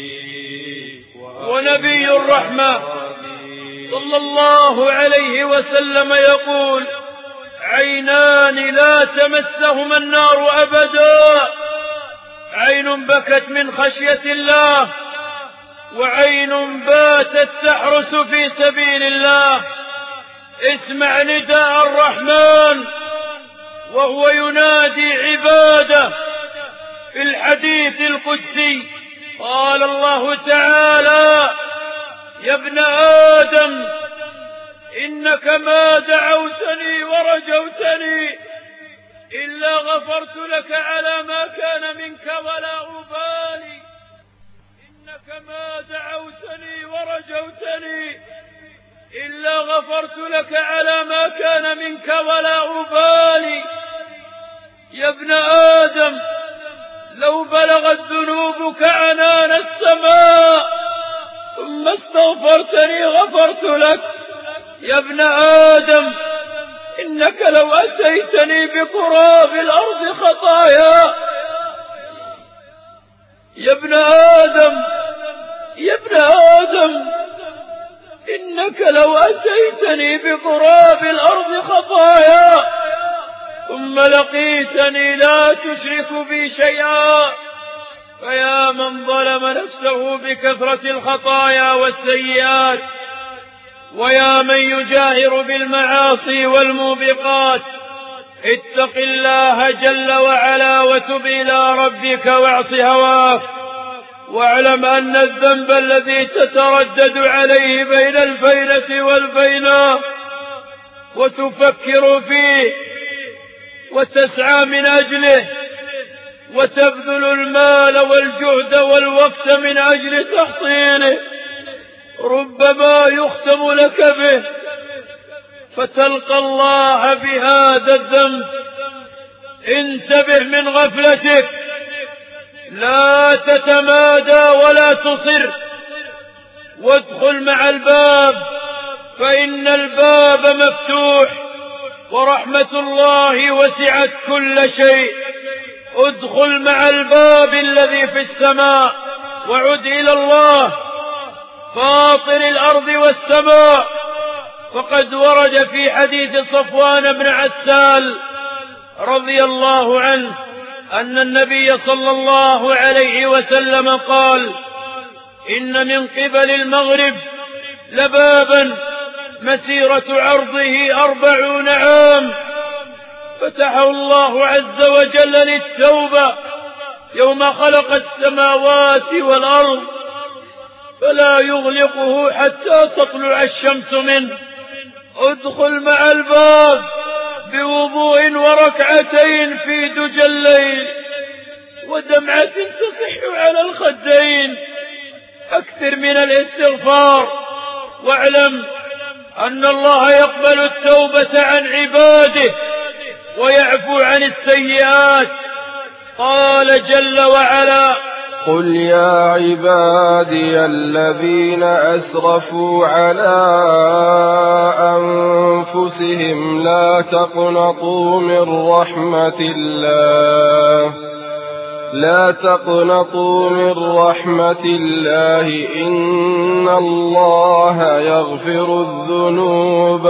ونبي الرحمة صلى الله عليه وسلم يقول: عينان لا تمسهما النار أبدا، عين بكت من خشية الله وعين باتت تحرس في سبيل الله. اسمع نداء الرحمن وهو ينادي عباده في الحديث القدسي. قال الله تعالى: يا ابن آدم إنك ما دعوتني ورجوتني إلا غفرت لك على ما كان منك ولا أبالي. إنك ما دعوتني ورجوتني إلا غفرت لك على ما كان منك ولا أبالي. يا ابن آدم لو بلغت ذنوبك عنان السماء ثم استغفرتني غفرت لك. يا ابن آدم إنك لو أتيتني بقراب الأرض خطايا. يا ابن آدم إنك لو أتيتني بقراب الأرض خطايا ثم لقيتني لا تشرك بي شيئا فيا من ظلم نفسه بكثرة الخطايا والسيئات ويا من يجاهر بالمعاصي والموبقات. اتق الله جل وعلا وتب إلى ربك واعص هواك واعلم أن الذنب الذي تتردد عليه بين الفينة والفينة وتفكر فيه وتسعى من أجله وتبذل المال والجهد والوقت من أجل تحصيله ربما يختم لك به فتلقى الله بهذا الذنب. انتبه من غفلتك، لا تتمادى ولا تصر، وادخل مع الباب فإن الباب مفتوح ورحمة الله وسعت كل شيء. ادخل مع الباب الذي في السماء وعد إلى الله فاطر الأرض والسماء. فقد ورد في حديث صفوان بن عسال رضي الله عنه أن النبي صلى الله عليه وسلم قال: إن من قبل المغرب لبابا مسيرة عرضه 40 عام، فتحه الله عز وجل للتوبة يوم خلق السماوات والأرض، فلا يغلقه حتى تطلع الشمس منه. ادخل مع الباب بوضوء وركعتين في دجى الليل ودمعة تصح على الخدين، أكثر من الاستغفار، واعلم أن الله يقبل التوبة عن عباده ويعفو عن السيئات. قال جل وعلا: قل يا عبادي الذين أسرفوا على أنفسهم لا تقنطوا من رحمة الله إن الله يغفر الذنوب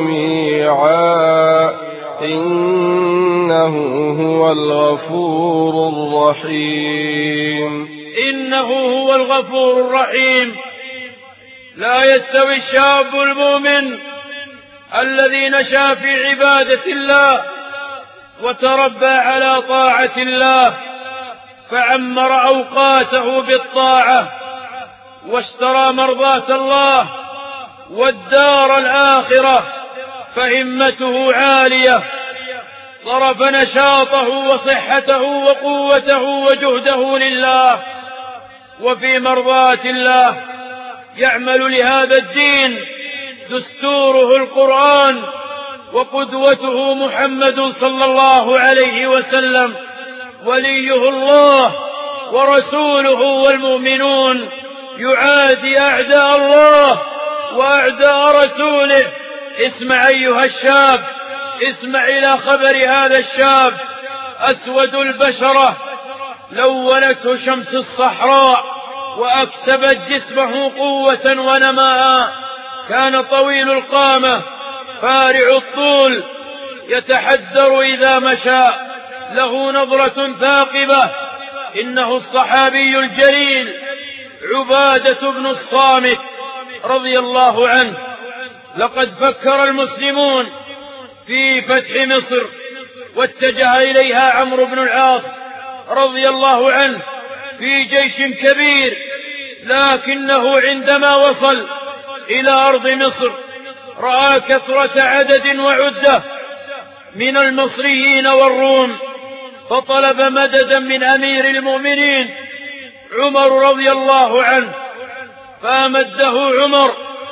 جميعا إنه هو الغفور الرحيم. إنه هو الغفور الرحيم. لا يستوي الشاب المؤمن الذي نشأ في عبادة الله وتربى على طاعة الله فعمر أوقاته بالطاعة واشترى مرضاة الله والدار الآخرة، فهمته عالية، صرف نشاطه وصحته وقوته وجهده لله وفي مرضاة الله، يعمل لهذا الدين، دستوره القرآن وقدوته محمد صلى الله عليه وسلم، وليه الله ورسوله والمؤمنون، يعادي أعداء الله وأعداء رسوله. اسمع أيها الشاب، اسمع إلى خبر هذا الشاب أسود البشرة، لونته شمس الصحراء وأكسبت جسمه قوة ونماء، كان طويل القامة فارع الطول، يتحدر إذا مشى، له نظرة ثاقبة. إنه الصحابي الجليل عبادة بن الصامت رضي الله عنه. لقد فكر المسلمون في فتح مصر واتجه إليها عمرو بن العاص رضي الله عنه في جيش كبير، لكنه عندما وصل إلى أرض مصر رأى كثرة عدد وعدة من المصريين والروم، فطلب مددا من أمير المؤمنين عمر رضي الله عنه، فأمده عمر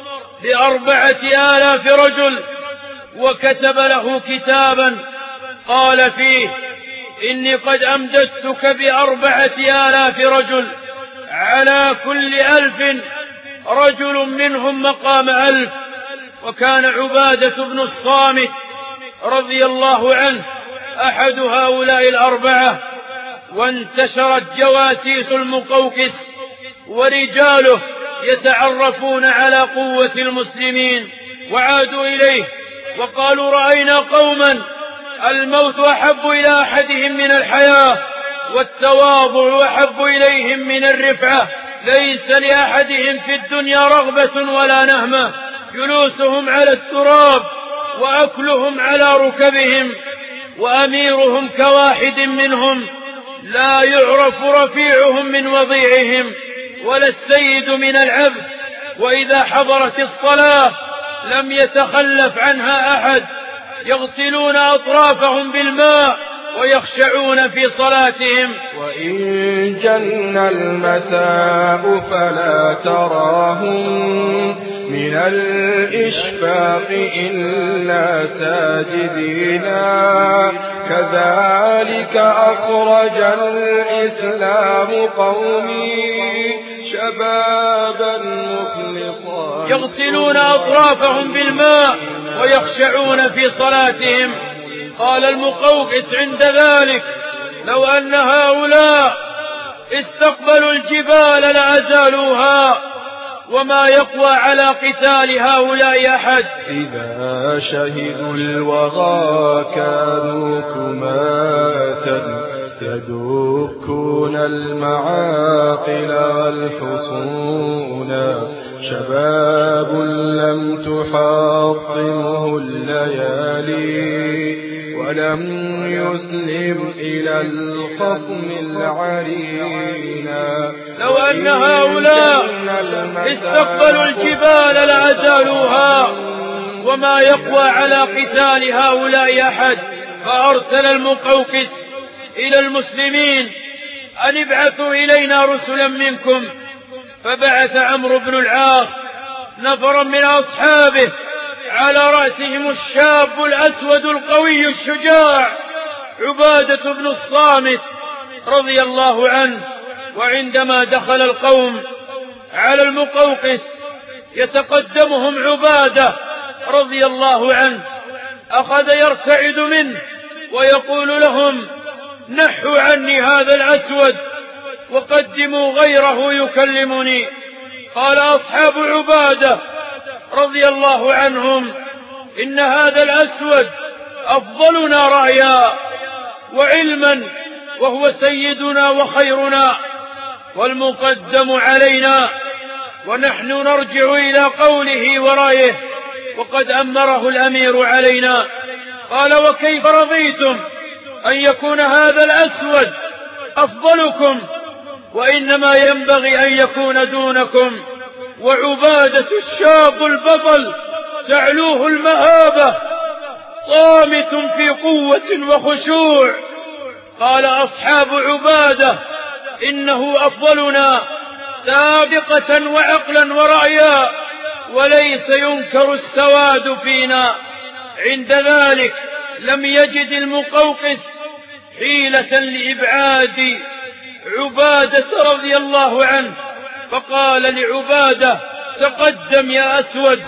ب4,000 رجل، وكتب له كتابا قال فيه: إني قد أمددتك ب4,000 رجل، على كل 1,000 رجل منهم مقام 1000. وكان عبادة بن الصامت رضي الله عنه أحد هؤلاء 4. وانتشرت جواسيس المقوقس ورجاله يتعرفون على قوة المسلمين، وعادوا إليه وقالوا: رأينا قوما الموت أحب إلى أحدهم من الحياة، والتواضع أحب إليهم من الرفعة، ليس لأحدهم في الدنيا رغبة ولا نهمة، جلوسهم على التراب وأكلهم على ركبهم، وأميرهم كواحد منهم، لا يعرف رفيعهم من وضيعهم ولا السيد من العبد، وإذا حضرت الصلاة لم يتخلف عنها أحد، يغسلون أطرافهم بالماء ويخشعون في صلاتهم. وإن جن المساء فلا تراهم من الإشفاق إلا ساجدين، كذلك أخرج الإسلام قومي شبابا مخلصا، يغسلون أطرافهم بالماء ويخشعون في صلاتهم. قال المقوقس عند ذلك: لو أن هؤلاء استقبلوا الجبال لأزالوها، وما يقوى على قتال هؤلاء أحد. إذا شهدوا الوغى كانوا كماة تدكون المعاقل والحصون، شباب لم تحطمه الليالي ولم يسلم إلى الخصم العرين. لو أن هؤلاء استقبلوا الجبال لأزالوها، وما يقوى على قتال هؤلاء أحد. فأرسل المقوقس إلى المسلمين أن ابعثوا إلينا رسلا منكم، فبعث عمرو بن العاص نفرا من أصحابه على رأسهم الشاب الأسود القوي الشجاع عبادة بن الصامت رضي الله عنه. وعندما دخل القوم على المقوقس يتقدمهم عبادة رضي الله عنه، أخذ يرتعد منه ويقول لهم: نحوا عني هذا الأسود وقدموا غيره يكلمني. قال أصحاب عبادة رضي الله عنهم: إن هذا الأسود أفضلنا رأيا وعلما، وهو سيدنا وخيرنا والمقدم علينا، ونحن نرجع إلى قوله ورأيه، وقد أمره الأمير علينا. قال: وكيف رضيتم أن يكون هذا الأسود أفضلكم، وإنما ينبغي أن يكون دونكم؟ وعبادة الشاب البطل تعلوه المهابة، صامت في قوة وخشوع. قال أصحاب عبادة: إنه أفضلنا سابقة وعقلا ورأيا، وليس ينكر السواد فينا. عند ذلك لم يجد المقوقس حيلة لإبعاد عبادة رضي الله عنه، فقال لعبادة: تقدم يا أسود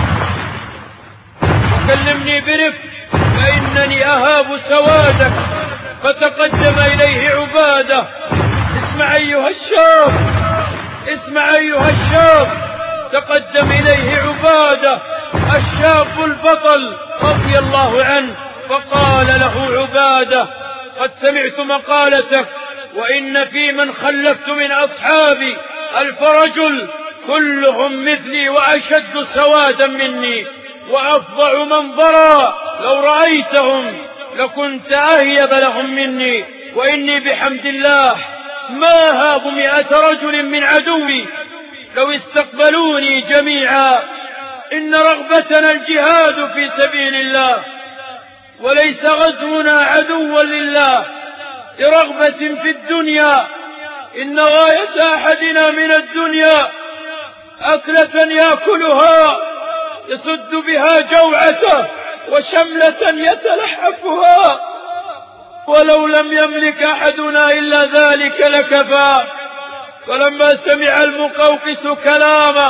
كلمني برفق فإنني أهاب سوادك. فتقدم إليه عبادة: اسمع أيها الشاب، اسمع أيها الشاب. تقدم إليه عبادة الشاب البطل رضي الله عنه، فقال له عبادة: قد سمعت مقالتك، وإن في من خلفت من أصحابي 1000 رجل كلهم مثلي وأشد سوادا مني وأفظع منظرا، لو رأيتهم لكنت أهيب لهم مني، وإني بحمد الله ما هاب 100 رجل من عدوي لو استقبلوني جميعا. إن رغبتنا الجهاد في سبيل الله، وليس غزونا عدوا لله لرغبة في الدنيا. إن غاية أحدنا من الدنيا أكلة يأكلها يسد بها جوعته، وشملة يتلحفها، ولو لم يملك أحدنا إلا ذلك لكفى. فلما سمع المقوقس كلامه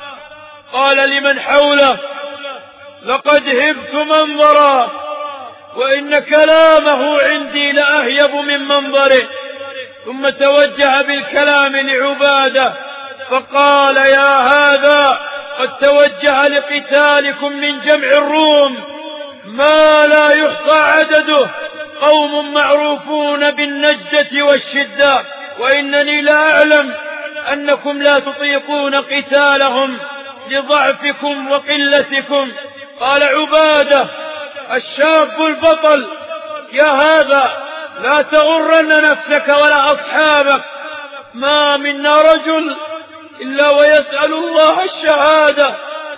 قال لمن حوله: لقد هبت منظرا، وإن كلامه عندي لأهيب من منظره. ثم توجه بالكلام لعبادة فقال: يا هذا، قد توجه لقتالكم من جمع الروم ما لا يحصى عدده، قوم معروفون بالنجدة والشدة، وإنني لا أعلم أنكم لا تطيقون قتالهم لضعفكم وقلتكم. قال عبادة الشاب البطل: يا هذا، لا تغرن نفسك ولا أصحابك، ما منا رجل إلا ويسأل الله الشهادة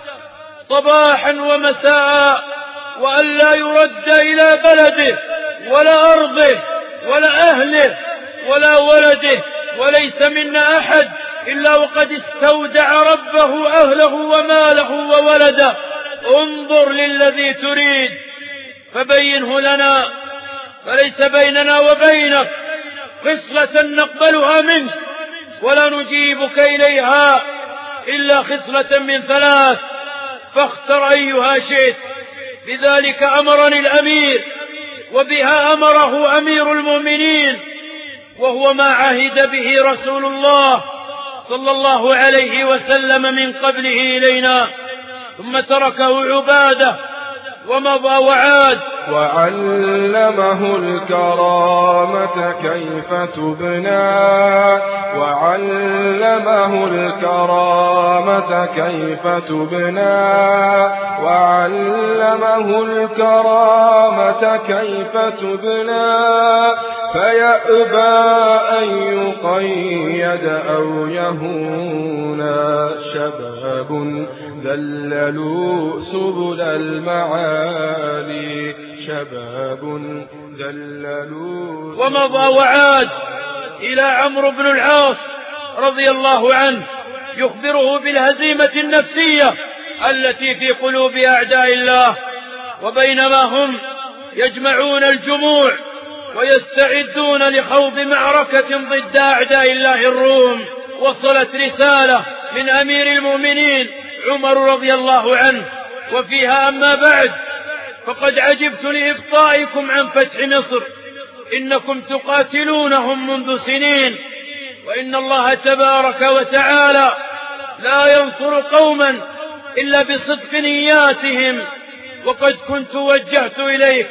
صباحا ومساء، وأن لا يرد إلى بلده ولا أرضه ولا أهله ولا ولده، وليس منا أحد إلا وقد استودع ربه أهله وماله وولده. انظر للذي تريد فبينه لنا، فليس بيننا وبينك خصلة نقبلها منك ولا نجيبك إليها إلا خصلة من 3، فاختر أيها شئت. بذلك أمرني الأمير، وبها أمره أمير المؤمنين، وهو ما عهد به رسول الله صلى الله عليه وسلم من قبله إلينا. ثم تركه عبادة ومضى وعاد. وعلمه الكرامة كيف تبنى، وعلمه الكرامة كيف تبنى، وعلمه الكرامة كيف تبنى، فيأبى أن يقيد أو يهونا. شباب ذللوا سبل المعالي، شباب ذللوا. ومضى وعاد إلى عمرو بن العاص رضي الله عنه يخبره بالهزيمة النفسية التي في قلوب أعداء الله. وبينما هم يجمعون الجموع ويستعدون لخوض معركة ضد أعداء الله الروم، وصلت رسالة من أمير المؤمنين عمر رضي الله عنه، وفيها: أما بعد، فقد عجبت لإبطائكم عن فتح مصر، إنكم تقاتلونهم منذ سنين، وإن الله تبارك وتعالى لا ينصر قوما إلا بصدق نياتهم. وقد كنت وجهت إليك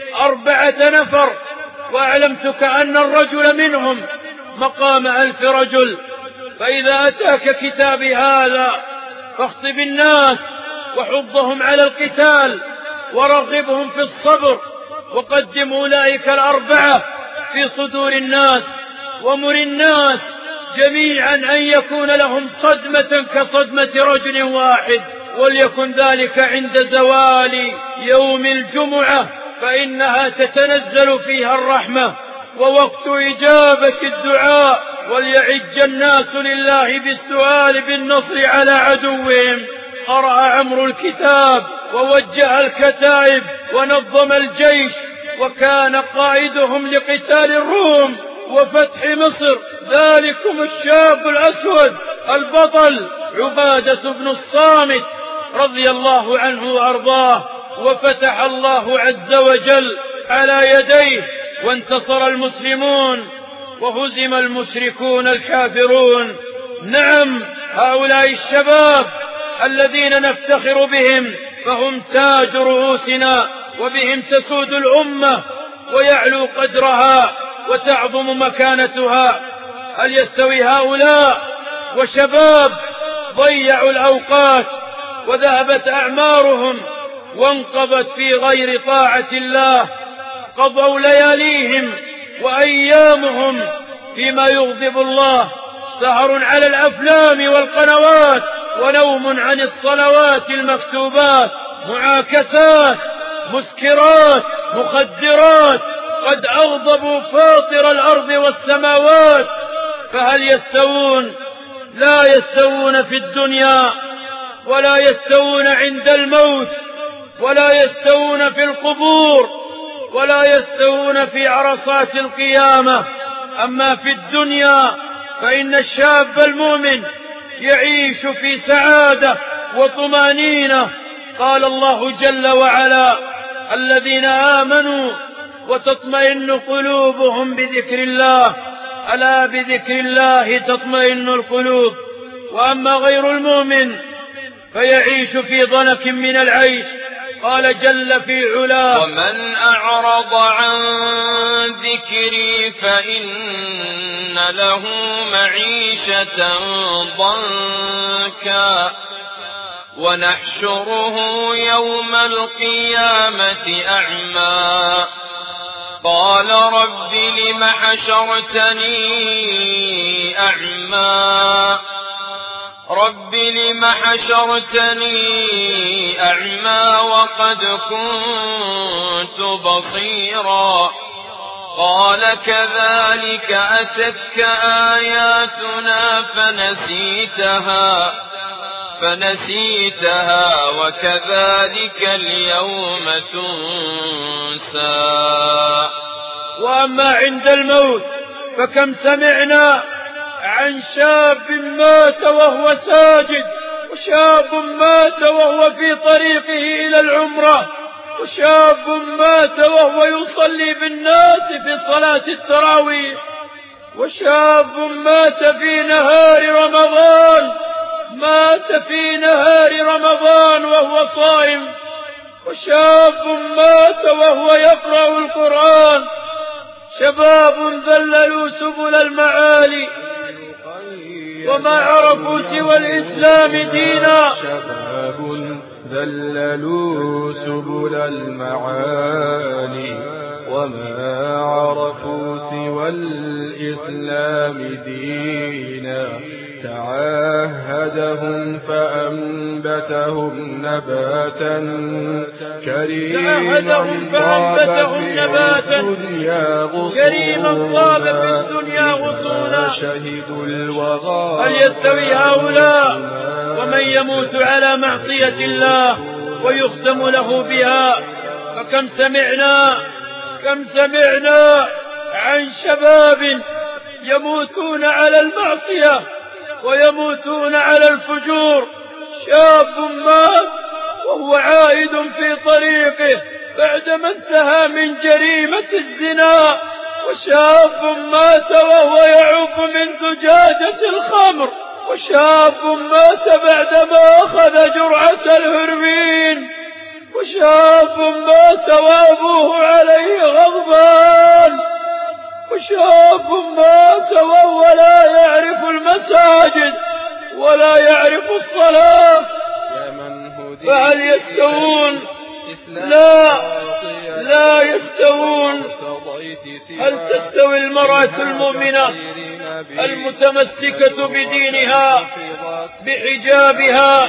4 نفر، وأعلمتك أن الرجل منهم مقام 1000 رجل، فإذا أتاك كتابي هذا فاخطب الناس وحضهم على القتال ورغبهم في الصبر، وقدم أولئك 4 في صدور الناس، ومر الناس جميعا أن يكون لهم صدمة كصدمة رجل واحد، وليكن ذلك عند زوال يوم الجمعة، فإنها تتنزل فيها الرحمة ووقت إجابة الدعاء، وليعج الناس لله بالسؤال بالنصر على عدوهم. قرأ عمرو الكتاب ووجه الكتائب ونظم الجيش، وكان قائدهم لقتال الروم وفتح مصر ذلكم الشاب الأسود البطل عبادة بن الصامت رضي الله عنه وأرضاه. وفتح الله عز وجل على يديه، وانتصر المسلمون وهزم المشركون الكافرون. نعم، هؤلاء الشباب الذين نفتخر بهم فهم تاج رؤوسنا، وبهم تسود الأمة ويعلو قدرها وتعظم مكانتها. هل يستوي هؤلاء وشباب ضيعوا الأوقات وذهبت أعمارهم وانقضت في غير طاعة الله، قضوا لياليهم وأيامهم فيما يغضب الله، سهر على الأفلام والقنوات، ونوم عن الصلوات المكتوبات، معاكسات، مسكرات، مخدرات، قد أغضبوا فاطر الأرض والسماوات. فهل يستوون؟ لا يستوون في الدنيا، ولا يستوون عند الموت، ولا يستوون في القبور، ولا يستوون في عرصات القيامة. أما في الدنيا فإن الشاب المؤمن يعيش في سعادة وطمأنينة. قال الله جل وعلا: الذين آمنوا وتطمئن قلوبهم بذكر الله، ألا بذكر الله تطمئن القلوب. وأما غير المؤمن فيعيش في ضنك من العيش. قال جل في علاه: ومن أعرض عن ذكري فإن له معيشة ضنكا ونحشره يوم القيامة أعمى قال رب لم حشرتني أعمى وقد كنت بصيرا قال كذلك أتتك آياتنا فنسيتها وكذلك اليوم تنسى. وأما عند الموت فكم سمعنا عن شاب مات وهو ساجد، وشاب مات وهو في طريقه إلى العمرة، وشاب مات وهو يصلي بالناس في صلاة التراويح، وشاب مات في نهار رمضان وهو صائم. وشاب مات وهو يقرأ القرآن، شباب ذللوا سبل المعالي وما عرفوا سوى الإسلام دينا، شباب ذللوا سبل المعالي وما عرفوا سوى الإسلام دينا، تعاهدهم فأنبتهم نباتا كريما طاب في الدنيا غصونا، شهدوا الوغى. هل يستوي هؤلاء ومن يموت على معصية الله ويختم له بها؟ فكم سمعنا عن شباب يموتون على المعصية ويموتون على الفجور. شاب مات وهو عائد في طريقه بعدما انتهى من جريمة الزنا، وشاب مات وهو يعب من زجاجة الخمر، وشاب مات بعدما أخذ جرعة الهروين، وشاب مات وأبوه عليه غضبان، وشاب مات وهو لا يعرف المساجد ولا يعرف الصلاة. فهل يستوون؟ لا يستوون. هل تستوي المرأة المؤمنة المتمسكة بدينها بحجابها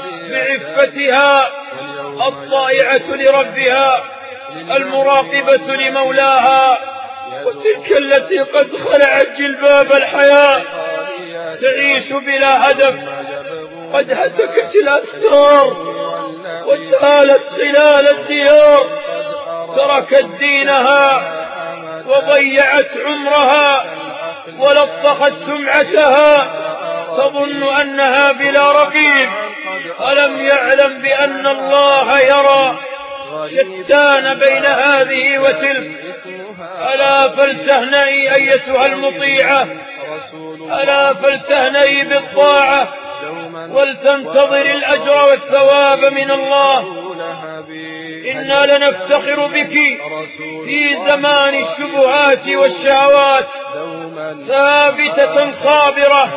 بعفتها الطائعة لربها المراقبة لمولاها، وتلك التي قد خلعت جلباب الحياة تعيش بلا هدف، قد هتكت الأستار وجالت خلال الديار، تركت دينها وضيعت عمرها ولطخت سمعتها، تظن أنها بلا رقيب، ألم يعلم بأن الله يرى، شتان بين هذه وتلك. ألا فلتهنئي أيتها المطيعة، ألا فلتهنئي بالطاعة ولتنتظر الأجر والثواب من الله. إنا لنفتخر بك في زمان الشبهات والشهوات، ثابتة صابرة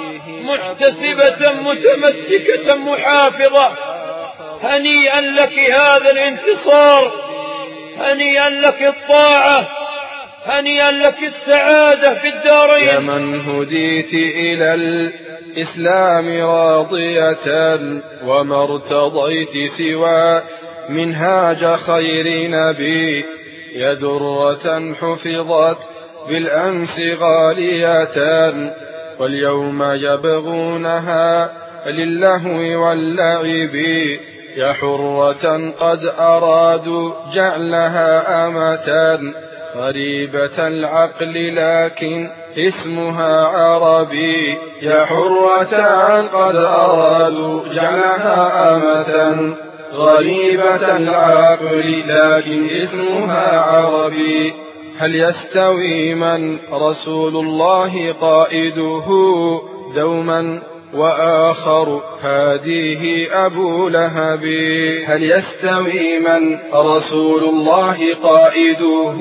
محتسبة متمسكة محافظة. هنيئا لك هذا الانتصار، هنيئا لك الطاعة، هنيئا لك السعادة في الدارين. يا من هديت إلى الإسلام راضية وما ارتضيت سوى منهاج خير نبي، يا درة حفظت بالأمس غالية واليوم يبغونها للهو واللعب، يا حرة قد أرادوا جعلها أمة غريبة العقل لكن اسمها عربي، يا حرة قد أرادوا جعلها أمة غريبة العقل لكن اسمها عربي. هل يستوي من رسول الله قائده دوما وآخر هاديه أبو لهب؟ هل يستوي من رسول الله قائده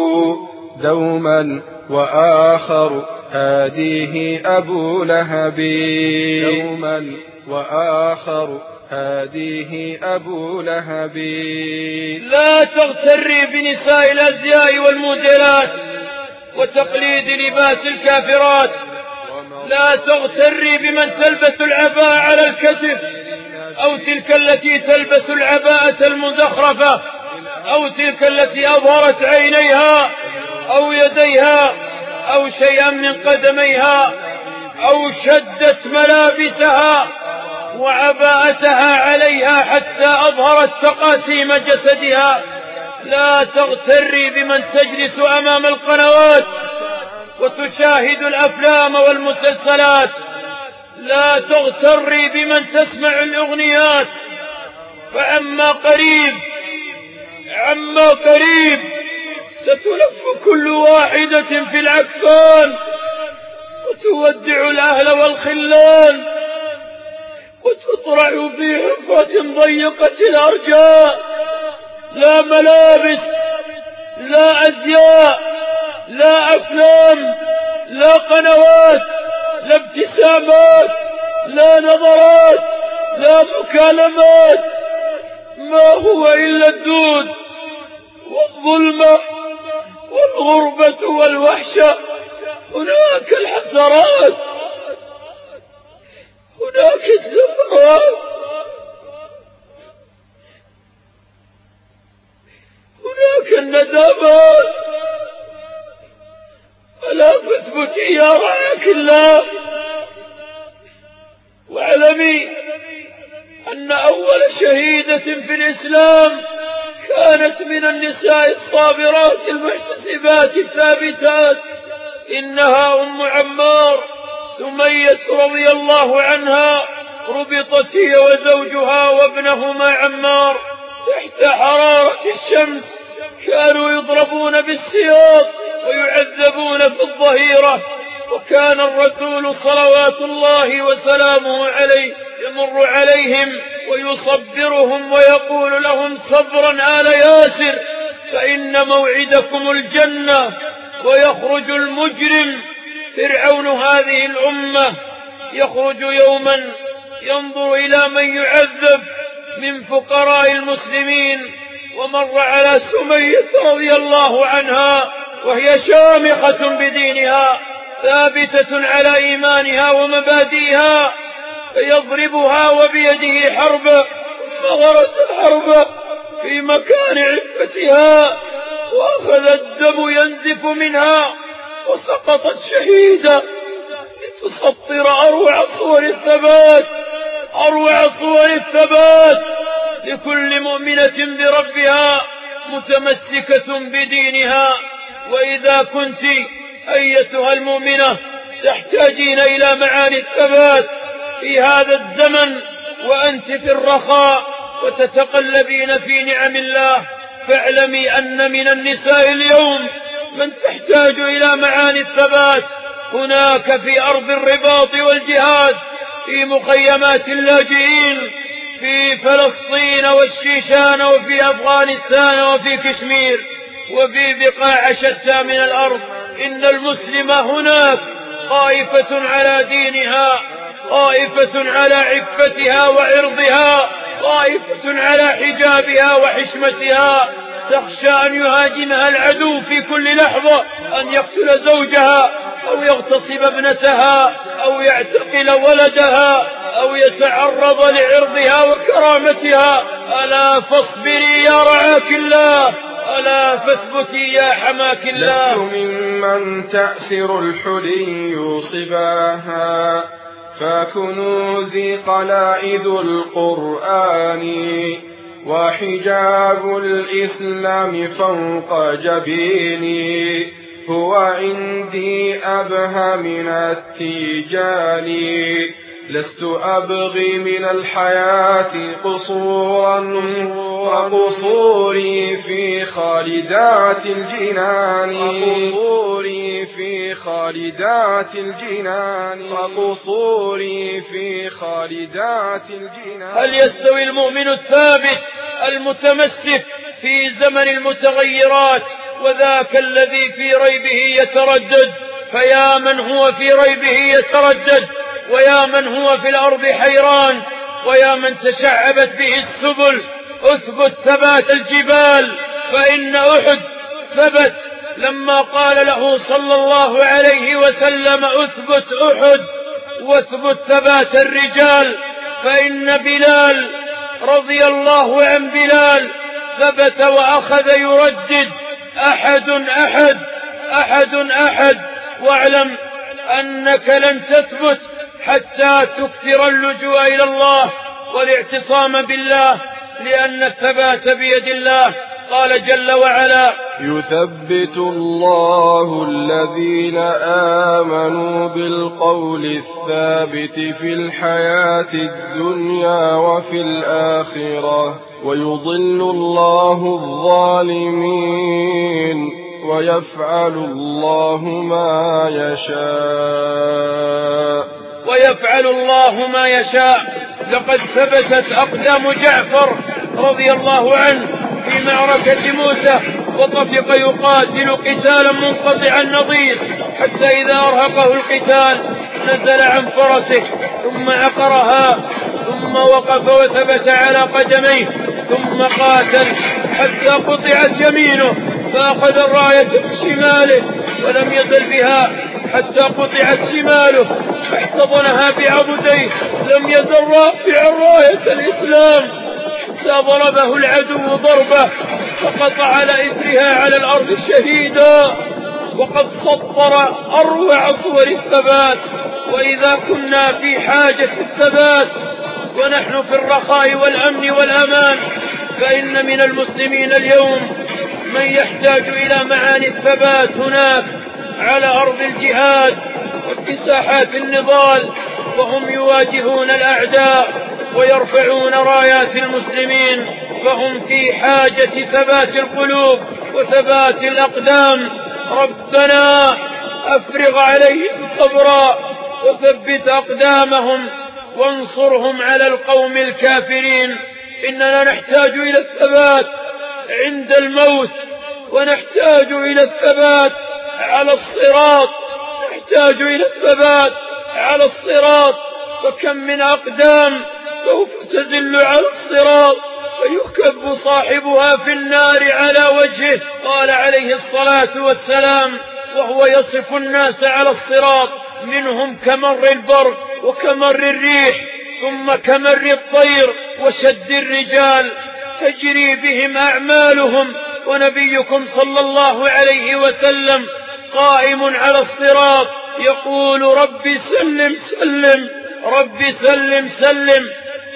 دوما وآخر هاديه أبو لهب؟ دوما وآخر هاديه أبو لهب. لا تغتري بنساء الأزياء والموديلات وتقليد لباس الكافرات، لا تغتري بمن تلبس العباءة على الكتف، أو تلك التي تلبس العباءة المزخرفة، أو تلك التي أظهرت عينيها أو يديها أو شيئا من قدميها، أو شدت ملابسها وعباءتها عليها حتى أظهرت تقاسيم جسدها. لا تغتري بمن تجلس أمام القنوات وتشاهد الأفلام والمسلسلات، لا تغتري بمن تسمع الأغنيات، فعما قريب ستلف كل واحدة في العكفان وتودع الأهل والخلان وتطرع في حفرة ضيقة الأرجاء. لا ملابس، لا أزياء، لا أفلام، لا قنوات، لا ابتسامات، لا نظرات، لا مكالمات، ما هو إلا الدود والظلمة والغربة والوحشة. هناك الحسرات، هناك الزفرات، هناك الندامات. ألا فاثبتي يا رعاك الله، واعلمي أن أول شهيدة في الإسلام كانت من النساء الصابرات المحتسبات الثابتات، إنها أم عمار سمية رضي الله عنها. ربطت هي وزوجها وابنهما عمار تحت حرارة الشمس، كانوا يضربون بالسياط ويعذبون في الظهيرة، وكان الرسول صلوات الله وسلامه عليه يمر عليهم ويصبرهم ويقول لهم: صبرا آل ياسر، فإن موعدكم الجنة. ويخرج المجرم فرعون هذه الأمة، يخرج يوما ينظر إلى من يعذب من فقراء المسلمين، ومر على سمية رضي الله عنها وهي شامخة بدينها ثابتة على إيمانها ومبادئها، فيضربها وبيده حربة، فغرت الحربة في مكان عفتها، وأخذ الدم ينزف منها، وسقطت شهيدة لتسطر أروع صور الثبات، أروع صور الثبات لكل مؤمنة بربها متمسكة بدينها. وإذا كنت أيتها المؤمنة تحتاجين إلى معاني الثبات في هذا الزمن، وأنت في الرخاء وتتقلبين في نعم الله، فاعلمي أن من النساء اليوم من تحتاج إلى معاني الثبات. هناك في أرض الرباط والجهاد، في مخيمات اللاجئين، في فلسطين والشيشان، وفي أفغانستان، وفي كشمير، وفي بقاع شتى من الأرض، إن المسلمة هناك خائفة على دينها، خائفة على عفتها وعرضها، خائفة على حجابها وحشمتها، تخشى أن يهاجمها العدو في كل لحظة، أن يقتل زوجها أو يغتصب ابنتها أو يعتقل ولدها أو يتعرض لعرضها وكرامتها. ألا فاصبري يا رعاك الله، ألا فاثبتي يا حماك الله. لست ممن تأسر الحلي صباها، فكنوزي قلائد القرآن، وحجاب الإسلام فوق جبيني، هو عندي أبهى من التيجان. لست أبغي من الحياة قصورا، وقصوري في خالدات الجنان، وقصوري في خالدات الجنان، وقصوري في خالدات الجنان. هل يستوي المؤمن الثابت المتمسك في زمن المتغيرات وذاك الذي في ريبه يتردد؟ فيا من هو في ريبه يتردد، ويا من هو في الأرض حيران، ويا من تشعبت به السبل، اثبت ثبات الجبال، فإن أحد ثبت لما قال له صلى الله عليه وسلم: اثبت أحد، واثبت ثبات الرجال. فإن بلال رضي الله عن بلال ثبت وأخذ يردد: أحد أحد أحد أحد. واعلم أنك لن تثبت حتى تكثر اللجوء إلى الله والاعتصام بالله، لأن الثبات بيد الله. قال جل وعلا: يثبت الله الذين آمنوا بالقول الثابت في الحياة الدنيا وفي الآخرة، ويضل الله الظالمين، ويفعل الله ما يشاء. ويفعل الله ما يشاء. لقد ثبتت أقدام جعفر رضي الله عنه في معركة موسى وطفق يقاتل قتالا منقطع النظير، حتى إذا أرهقه القتال نزل عن فرسه ثم عقرها، ثم وقف وثبت على قدميه، ثم قاتل حتى قطعت يمينه، فأخذ الراية بشماله ولم يزل بها حتى قطعت شماله، فاحتضنها بعضديه، لم يزل رافعا راية الإسلام حتى ضربه العدو ضربة سقط على إثرها على الأرض شهيدا. وقد سطر أروع صور الثبات. وإذا كنا في حاجة الثبات ونحن في الرخاء والأمن والأمان، فإن من المسلمين اليوم من يحتاج إلى معاني الثبات هناك على أرض الجهاد وفي ساحات النضال، وهم يواجهون الأعداء ويرفعون رايات المسلمين، فهم في حاجة ثبات القلوب وثبات الأقدام. ربنا أفرغ عليهم صبرا وثبت أقدامهم وانصرهم على القوم الكافرين. إننا نحتاج إلى الثبات عند الموت، ونحتاج إلى الثبات على الصراط، نحتاج إلى الثبات على الصراط، فكم من أقدام سوف تزل على الصراط فيكب صاحبها في النار على وجهه. قال عليه الصلاة والسلام وهو يصف الناس على الصراط: منهم كمر البرق وكمر الريح ثم كمر الطير وشد الرجال، تجري بهم أعمالهم. ونبيكم صلى الله عليه وسلم قائم على الصراط يقول: رب سلم سلم، رب سلم سلم،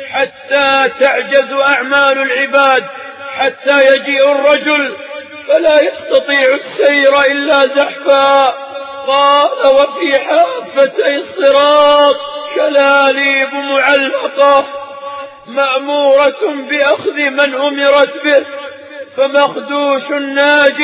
حتى تعجز أعمال العباد، حتى يجيء الرجل فلا يستطيع السير إلا زحفا. قال: وفي حافتي الصراط كلاليب معلقة مأمورة بأخذ من أمرت به، فمخدوش ناج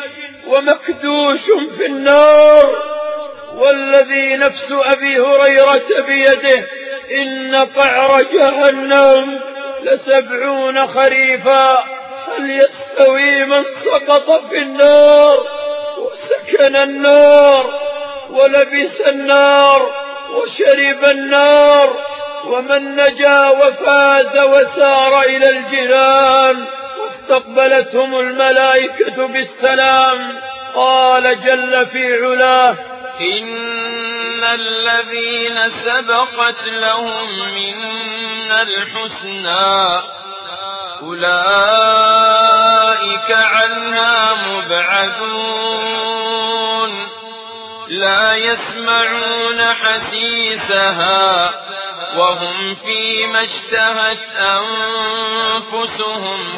ومكدوش في النار. والذي نفس أبي هريرة بيده إن قعر جهنم ل70 خريفا، هل يستوي من سقط في النار وسكن النار ولبس النار وشرب النار، ومن نجا وفاز وسار إلى الجنان واستقبلتهم الملائكة بالسلام؟ قال جل في علاه: إن الذين سبقت لهم منا الحسنى أولئك عنها مبعدون، لا يسمعون حسيسها وهم فيما اشتهت أنفسهم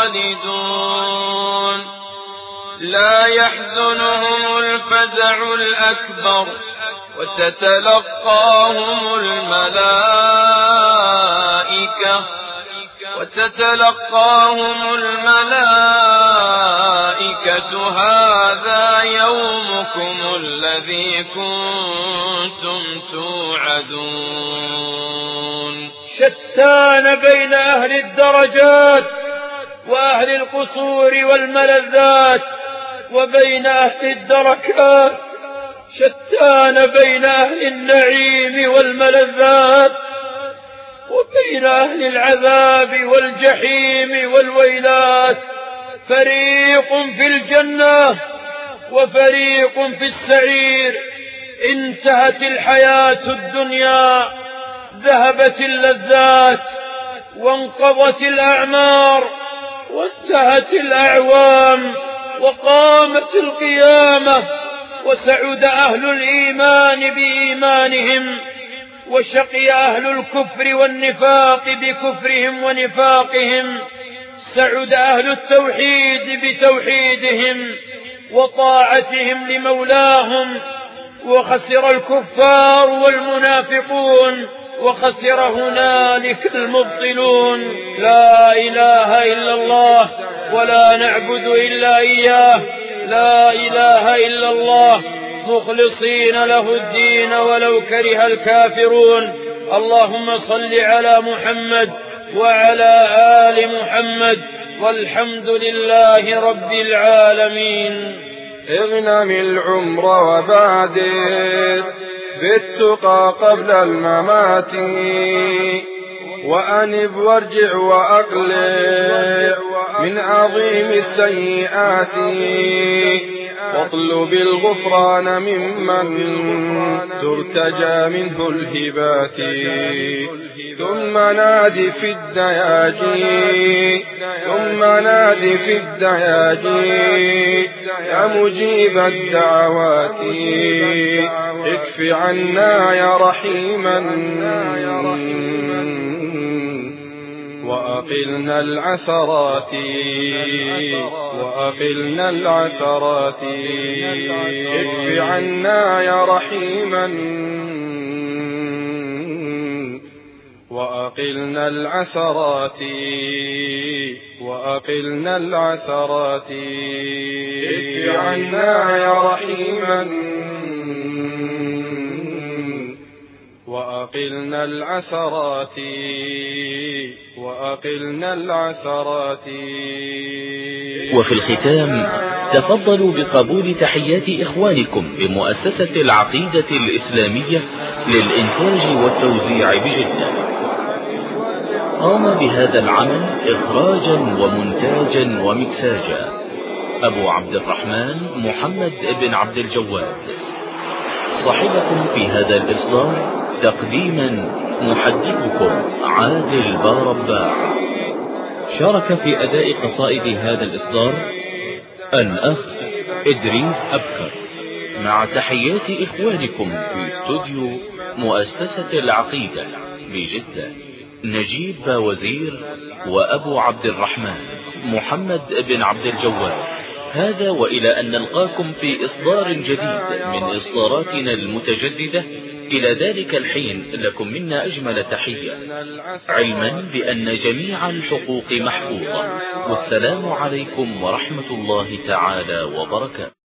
خالدون، لا يحزنهم الفزع الأكبر وتتلقاهم الملائكة هذا يومكم الذي كنتم توعدون. شتان بين أهل الدرجات وأهل القصور والملذات وبين أهل الدركات، شتان بين أهل النعيم والملذات وبين أهل العذاب والجحيم والويلات. فريق في الجنة وفريق في السعير. انتهت الحياة الدنيا، ذهبت اللذات وانقضت الأعمار وانتهت الأعوام وقامت القيامة، وسعد أهل الإيمان بإيمانهم وشقي أهل الكفر والنفاق بكفرهم ونفاقهم. سعد أهل التوحيد بتوحيدهم وطاعتهم لمولاهم، وخسر الكفار والمنافقون، وخسر هنالك المبطلون. لا إله إلا الله ولا نعبد إلا إياه، لا إله إلا الله مخلصين له الدين ولو كره الكافرون. اللهم صل على محمد وعلى آل محمد والحمد لله رب العالمين. اغنم العمر وبادر بالتقى قبل الممات، وأنب وارجع وأقلع من عظيم السيئات، واطلب الغفران ممن ترتجى منه الهبات، ثم نادي في الدياجي يا مجيب الدعوات، اكف عنا يا رحيما وأقلنا العثرات، اكف عنا يا رحيما وأقلنا العثرات، اكف عنا يا رحيما وأقلنا العثرات. وفي الختام تفضلوا بقبول تحيات إخوانكم بمؤسسة العقيدة الإسلامية للإنتاج والتوزيع بجدة. قام بهذا العمل إخراجا ومونتاجا ومكساجا أبو عبد الرحمن محمد بن عبد الجواد. صاحبكم في هذا الإصدار تقديما محدثكم عادل بارباع. شارك في أداء قصائد هذا الإصدار الأخ إدريس أبكر، مع تحيات إخوانكم في استوديو مؤسسة العقيدة بجدة نجيب باوزير وأبو عبد الرحمن محمد بن عبد الجواد. هذا وإلى أن نلقاكم في إصدار جديد من إصداراتنا المتجددة. إلى ذلك الحين لكم منا أجمل تحية، علما بأن جميع الحقوق محفوظة. والسلام عليكم ورحمة الله تعالى وبركاته.